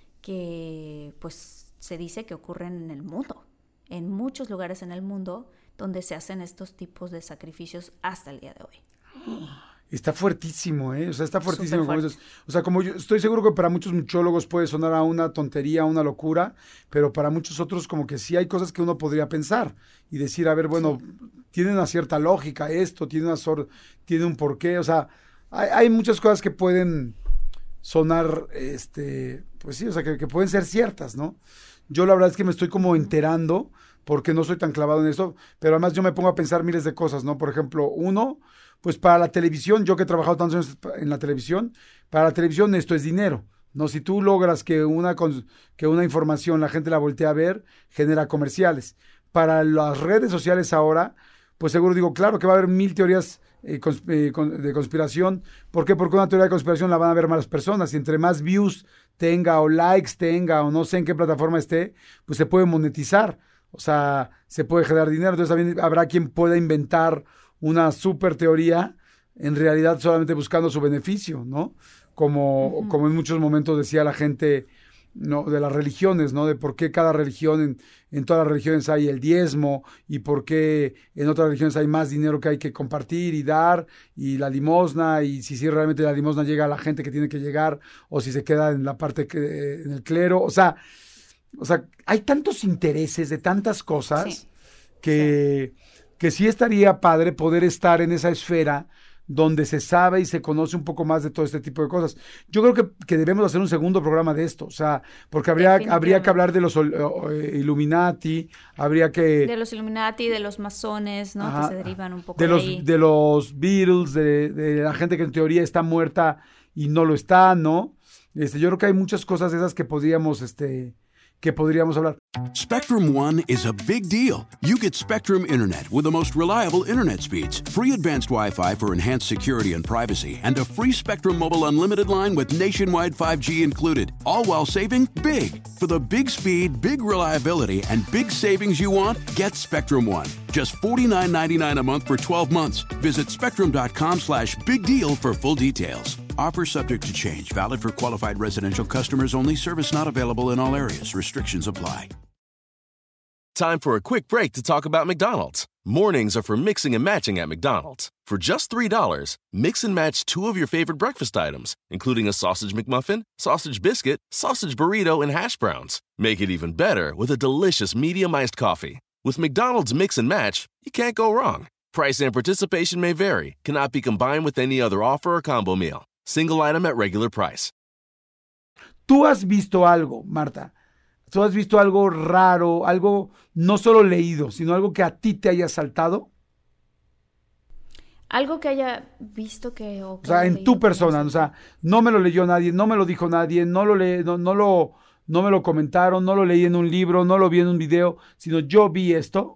que pues se dice que ocurren en el mundo, en muchos lugares en el mundo donde se hacen estos tipos de sacrificios hasta el día de hoy. Está fuertísimo, ¿eh? O sea, está fuertísimo. Como dices. O sea, como yo estoy seguro que para muchos muchólogos puede sonar a una tontería, a una locura, pero para muchos otros como que sí hay cosas que uno podría pensar y decir, a ver, bueno, sí. tiene una cierta lógica esto, tiene una sor- tiene un porqué, o sea, hay, hay muchas cosas que pueden sonar, este, pues sí, o sea, que, que pueden ser ciertas, ¿no? Yo la verdad es que me estoy como enterando porque no soy tan clavado en eso, pero además yo me pongo a pensar miles de cosas, ¿no? Por ejemplo, uno... Pues para la televisión, yo que he trabajado tantos años en la televisión, para la televisión esto es dinero, ¿no? Si tú logras que una, que una información la gente la voltee a ver, genera comerciales. Para las redes sociales ahora, pues seguro digo, claro que va a haber mil teorías eh, cons- eh, con, de conspiración. ¿Por qué? Porque una teoría de conspiración la van a ver más personas y entre más views tenga o likes tenga o no sé en qué plataforma esté, pues se puede monetizar, o sea, se puede generar dinero. Entonces también habrá quien pueda inventar una super teoría, en realidad solamente buscando su beneficio, ¿no? Como, uh-huh. como en muchos momentos decía la gente, ¿no? De las religiones, ¿no? De por qué cada religión, en, en todas las religiones hay el diezmo, y por qué en otras religiones hay más dinero que hay que compartir y dar, y la limosna, y si, si realmente la limosna llega a la gente que tiene que llegar, o si se queda en la parte, que, en el clero, o sea, o sea, hay tantos intereses de tantas cosas sí. que... Sí. que sí estaría padre poder estar en esa esfera donde se sabe y se conoce un poco más de todo este tipo de cosas. Yo creo que, que debemos hacer un segundo programa de esto, o sea, porque habría, habría que hablar de los uh, Illuminati, habría que... De los Illuminati, de los masones, ¿no? Ajá, que se derivan un poco de, de los, ahí. De los Beatles, de, de la gente que en teoría está muerta y no lo está, ¿no? Este, yo creo que hay muchas cosas de esas que podríamos... este que podríamos hablar. Spectrum One is a big deal. You get Spectrum Internet with the most reliable internet speeds, free advanced Wi-Fi for enhanced security and privacy, and a free Spectrum Mobile Unlimited line with nationwide five G included, all while saving big. For the big speed, big reliability, and big savings you want, get Spectrum One. Just forty-nine ninety-nine a month for twelve months. Visit spectrum.com slash big deal for full details. Offer subject to change. Valid for qualified residential customers only. Service not available in all areas. Restrictions apply. Time for a quick break to talk about McDonald's. Mornings are for mixing and matching at McDonald's. For just three dollars, mix and match two of your favorite breakfast items, including a sausage McMuffin, sausage biscuit, sausage burrito, and hash browns. Make it even better with a delicious medium iced coffee. With McDonald's Mix and Match, you can't go wrong. Price and participation may vary. Cannot be combined with any other offer or combo meal. Single item at regular price. ¿Tú has visto algo, Marta? ¿Tú has visto algo raro, algo no solo leído, sino algo que a ti te haya saltado? Algo que haya visto que... O, que o sea, en tu persona, que... o sea, no me lo leyó nadie, no me lo dijo nadie, no lo le, no, no lo, no me lo comentaron, no lo leí en un libro, no lo vi en un video, sino yo vi esto.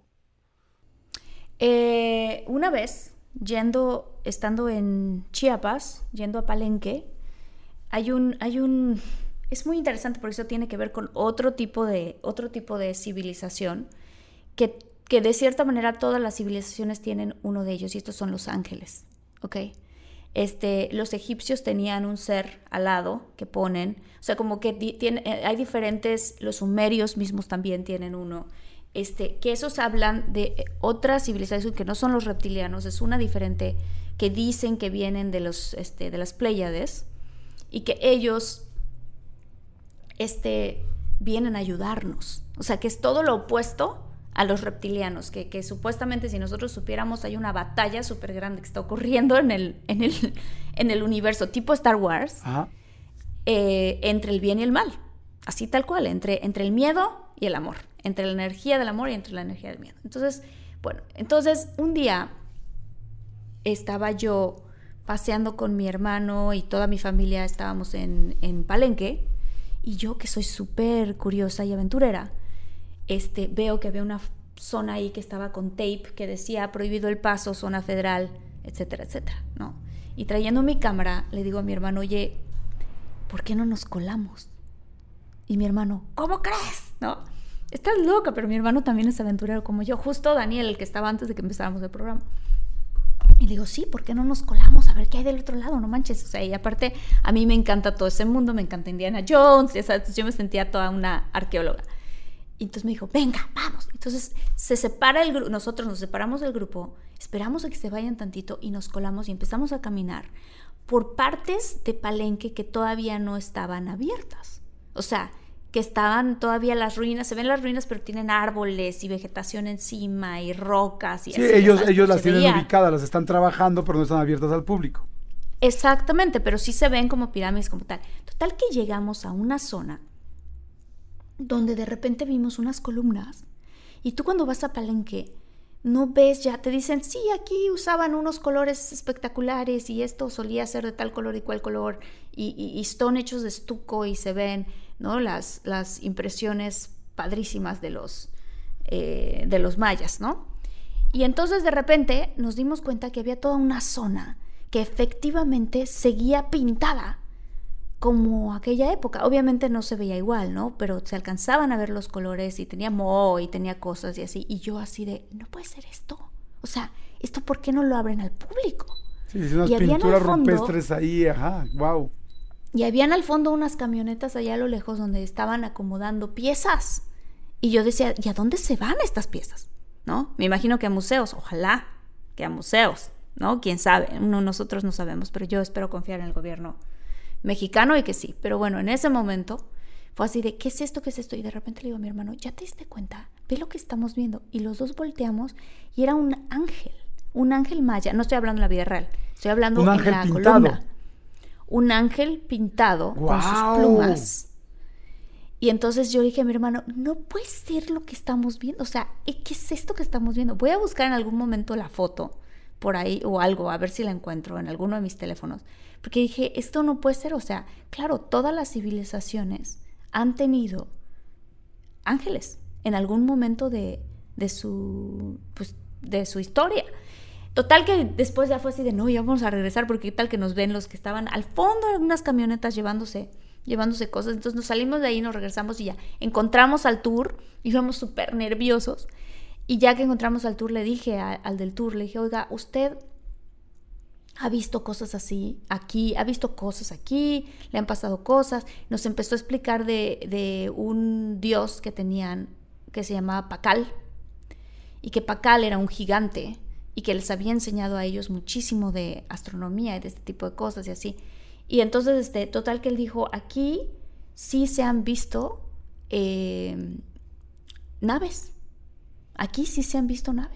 Eh, una vez, yendo, estando en Chiapas, yendo a Palenque, hay un, hay un, es muy interesante porque eso tiene que ver con otro tipo de, otro tipo de civilización que, que de cierta manera todas las civilizaciones tienen uno de ellos y estos son los ángeles, ¿ok? Este, los egipcios tenían un ser alado que ponen, o sea, como que di, tiene, hay diferentes, los sumerios mismos también tienen uno. Este, que esos hablan de otras civilizaciones que no son los reptilianos, es una diferente que dicen que vienen de, los, este, de las Pléyades y que ellos este, vienen a ayudarnos. O sea, que es todo lo opuesto a los reptilianos, que, que supuestamente si nosotros supiéramos hay una batalla súper grande que está ocurriendo en el, en el, en el universo tipo Star Wars, eh, entre el bien y el mal, así tal cual, entre, entre el miedo y el amor, entre la energía del amor y entre la energía del miedo. Entonces, bueno, entonces un día estaba yo paseando con mi hermano y toda mi familia, estábamos en, en Palenque, y yo que soy súper curiosa y aventurera, este, veo que había una zona ahí que estaba con tape que decía prohibido el paso, zona federal, etcétera, etcétera, ¿no? Y trayendo mi cámara, le digo a mi hermano, oye, ¿por qué no nos colamos? Y mi hermano, ¿cómo crees? ¿No? Estás loca, pero mi hermano también es aventurero como yo. Justo Daniel, el que estaba antes de que empezáramos el programa. Y le digo, sí, ¿por qué no nos colamos? A ver qué hay del otro lado, no manches. O sea, y aparte, a mí me encanta todo ese mundo, me encanta Indiana Jones, y, ¿sabes? Yo me sentía toda una arqueóloga. Y entonces me dijo, venga, vamos. Entonces se separa el grupo, nosotros nos separamos del grupo, esperamos a que se vayan tantito y nos colamos y empezamos a caminar por partes de Palenque que todavía no estaban abiertas. O sea, que estaban todavía las ruinas, se ven las ruinas, pero tienen árboles y vegetación encima y rocas. Y sí, así, ellos, ¿sabes? ellos las tienen veía. ubicadas, las están trabajando, pero no están abiertas al público. Exactamente, pero sí se ven como pirámides como tal. Total que llegamos a una zona donde de repente vimos unas columnas y tú cuando vas a Palenque no ves ya, te dicen, sí, aquí usaban unos colores espectaculares y esto solía ser de tal color y cual color y, y, y son hechos de estuco y se ven, ¿no? Las, las impresiones padrísimas de los, eh, de los mayas, ¿no? Y entonces de repente nos dimos cuenta que había toda una zona que efectivamente seguía pintada como aquella época. Obviamente no se veía igual, ¿no? Pero se alcanzaban a ver los colores y tenía moho y tenía cosas y así. Y yo así de, no puede ser esto. O sea, ¿esto por qué no lo abren al público? Sí, sí, unas pinturas rupestres ahí, ajá, wow. Y habían al fondo unas camionetas allá a lo lejos donde estaban acomodando piezas. Y yo decía, ¿y a dónde se van estas piezas? ¿No? Me imagino que a museos, ojalá que a museos, ¿no? Quién sabe, no, nosotros no sabemos, pero yo espero confiar en el gobierno mexicano y que sí. Pero bueno, en ese momento fue así de, ¿qué es esto? ¿Qué es esto? Y de repente le digo a mi hermano, ¿ya te diste cuenta? Ve lo que estamos viendo. Y los dos volteamos y era un ángel, un ángel maya. No estoy hablando en la vida real, estoy hablando un en ángel la pintado. columna. Un ángel pintado wow. con sus plumas. Y entonces yo dije a mi hermano, no puede ser lo que estamos viendo. O sea, ¿qué es esto que estamos viendo? Voy a buscar en algún momento la foto por ahí o algo, a ver si la encuentro en alguno de mis teléfonos. Porque dije, esto no puede ser. O sea, claro, todas las civilizaciones han tenido ángeles en algún momento de, de, su, pues, de su historia. Total que después ya fue así de, no, ya vamos a regresar porque qué tal que nos ven los que estaban al fondo de unas camionetas llevándose, llevándose cosas. Entonces nos salimos de ahí, nos regresamos y ya encontramos al tour, íbamos súper nerviosos. Y ya que encontramos al tour, le dije a, al del tour, le dije, oiga, ¿usted ha visto cosas así aquí? ¿Ha visto cosas aquí? ¿Le han pasado cosas? Nos empezó a explicar de, de un dios que tenían, que se llamaba Pacal, y que Pacal era un gigante, y que les había enseñado a ellos muchísimo de astronomía y de este tipo de cosas y así. Y entonces, este, total que él dijo, aquí sí se han visto eh, naves. Aquí sí se han visto naves.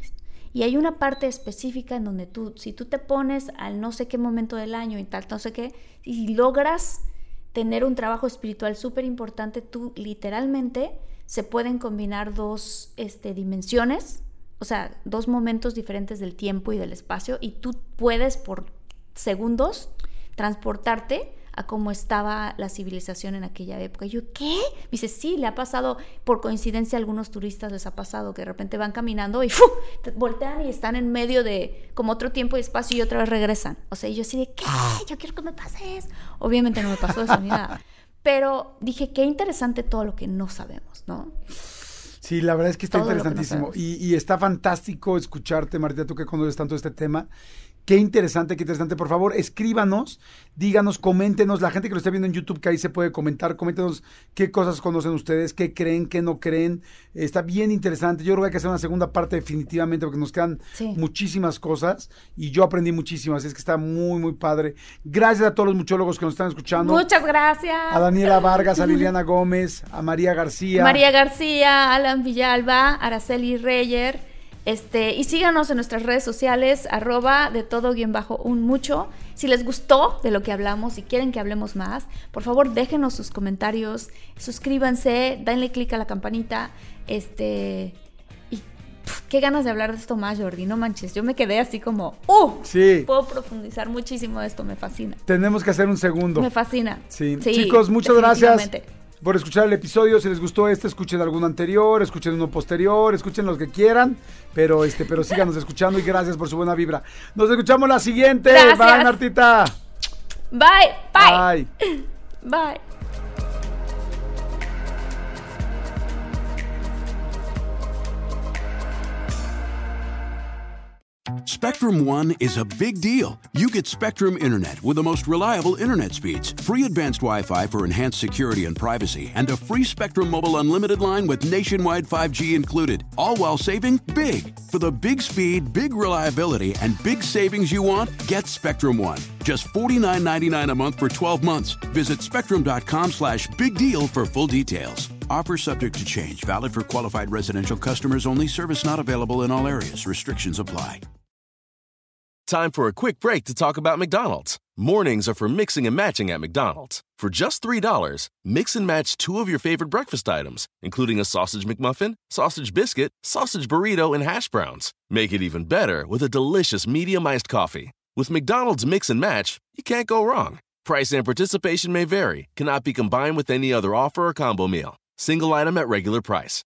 Y hay una parte específica en donde tú, si tú te pones al no sé qué momento del año y tal, no sé qué, y logras tener un trabajo espiritual súper importante, tú literalmente se pueden combinar dos este, dimensiones, o sea, dos momentos diferentes del tiempo y del espacio, y tú puedes por segundos transportarte a cómo estaba la civilización en aquella época. Y yo, ¿qué? Me dice, sí, le ha pasado, por coincidencia a algunos turistas les ha pasado que de repente van caminando y ¡fu! Te voltean y están en medio de como otro tiempo y espacio y otra vez regresan. O sea, y yo así de, ¿qué? Yo quiero que me pase eso. Obviamente no me pasó eso ni nada. Pero dije, qué interesante todo lo que no sabemos, ¿no? Sí, la verdad es que está Todo interesantísimo. lo que no y, y está fantástico escucharte, Martita, tú que conoces tanto este tema. Qué interesante, qué interesante. Por favor, escríbanos, díganos, coméntenos. La gente que lo esté viendo en YouTube, que ahí se puede comentar, coméntenos qué cosas conocen ustedes, qué creen, qué no creen. Está bien interesante. Yo creo que hay que hacer una segunda parte definitivamente porque nos quedan Sí. muchísimas cosas y yo aprendí muchísimo, así es que está muy, muy padre. Gracias a todos los muchólogos que nos están escuchando. Muchas gracias. A Daniela Vargas, a Liliana Gómez, a María García. María García, Alan Villalba, Araceli Reyer, este, y síganos en nuestras redes sociales, arroba de todo guión bajo un mucho. Si les gustó de lo que hablamos, si quieren que hablemos más, por favor déjenos sus comentarios, suscríbanse, denle click a la campanita, este, y pff, qué ganas de hablar de esto más, Jordi, no manches, yo me quedé así como, ¡uh! Sí. Puedo profundizar muchísimo de esto, me fascina. Tenemos que hacer un segundo. Me fascina. Sí. Sí, Chicos, muchas gracias definitivamente. por escuchar el episodio. Si les gustó este, escuchen alguno anterior, escuchen uno posterior, escuchen los que quieran, pero este, pero síganos escuchando y gracias por su buena vibra. Nos escuchamos la siguiente. Gracias. Bye, Martita. Bye, bye. Bye. Bye. Spectrum One is a big deal. You get Spectrum Internet with the most reliable internet speeds, free advanced Wi-Fi for enhanced security and privacy, and a free Spectrum Mobile Unlimited line with nationwide five G included, all while saving big. For the big speed, big reliability, and big savings you want, get Spectrum One. Just forty-nine ninety-nine a month for twelve months. Visit spectrum.com slash big deal for full details. Offer subject to change. Valid for qualified residential customers only. Service not available in all areas. Restrictions apply. Time for a quick break to talk about McDonald's. Mornings are for mixing and matching at McDonald's. For just three dollars, mix and match two of your favorite breakfast items, including a sausage McMuffin, sausage biscuit, sausage burrito, and hash browns. Make it even better with a delicious medium iced coffee. With McDonald's Mix and Match, you can't go wrong. Price and participation may vary. Cannot be combined with any other offer or combo meal. Single item at regular price.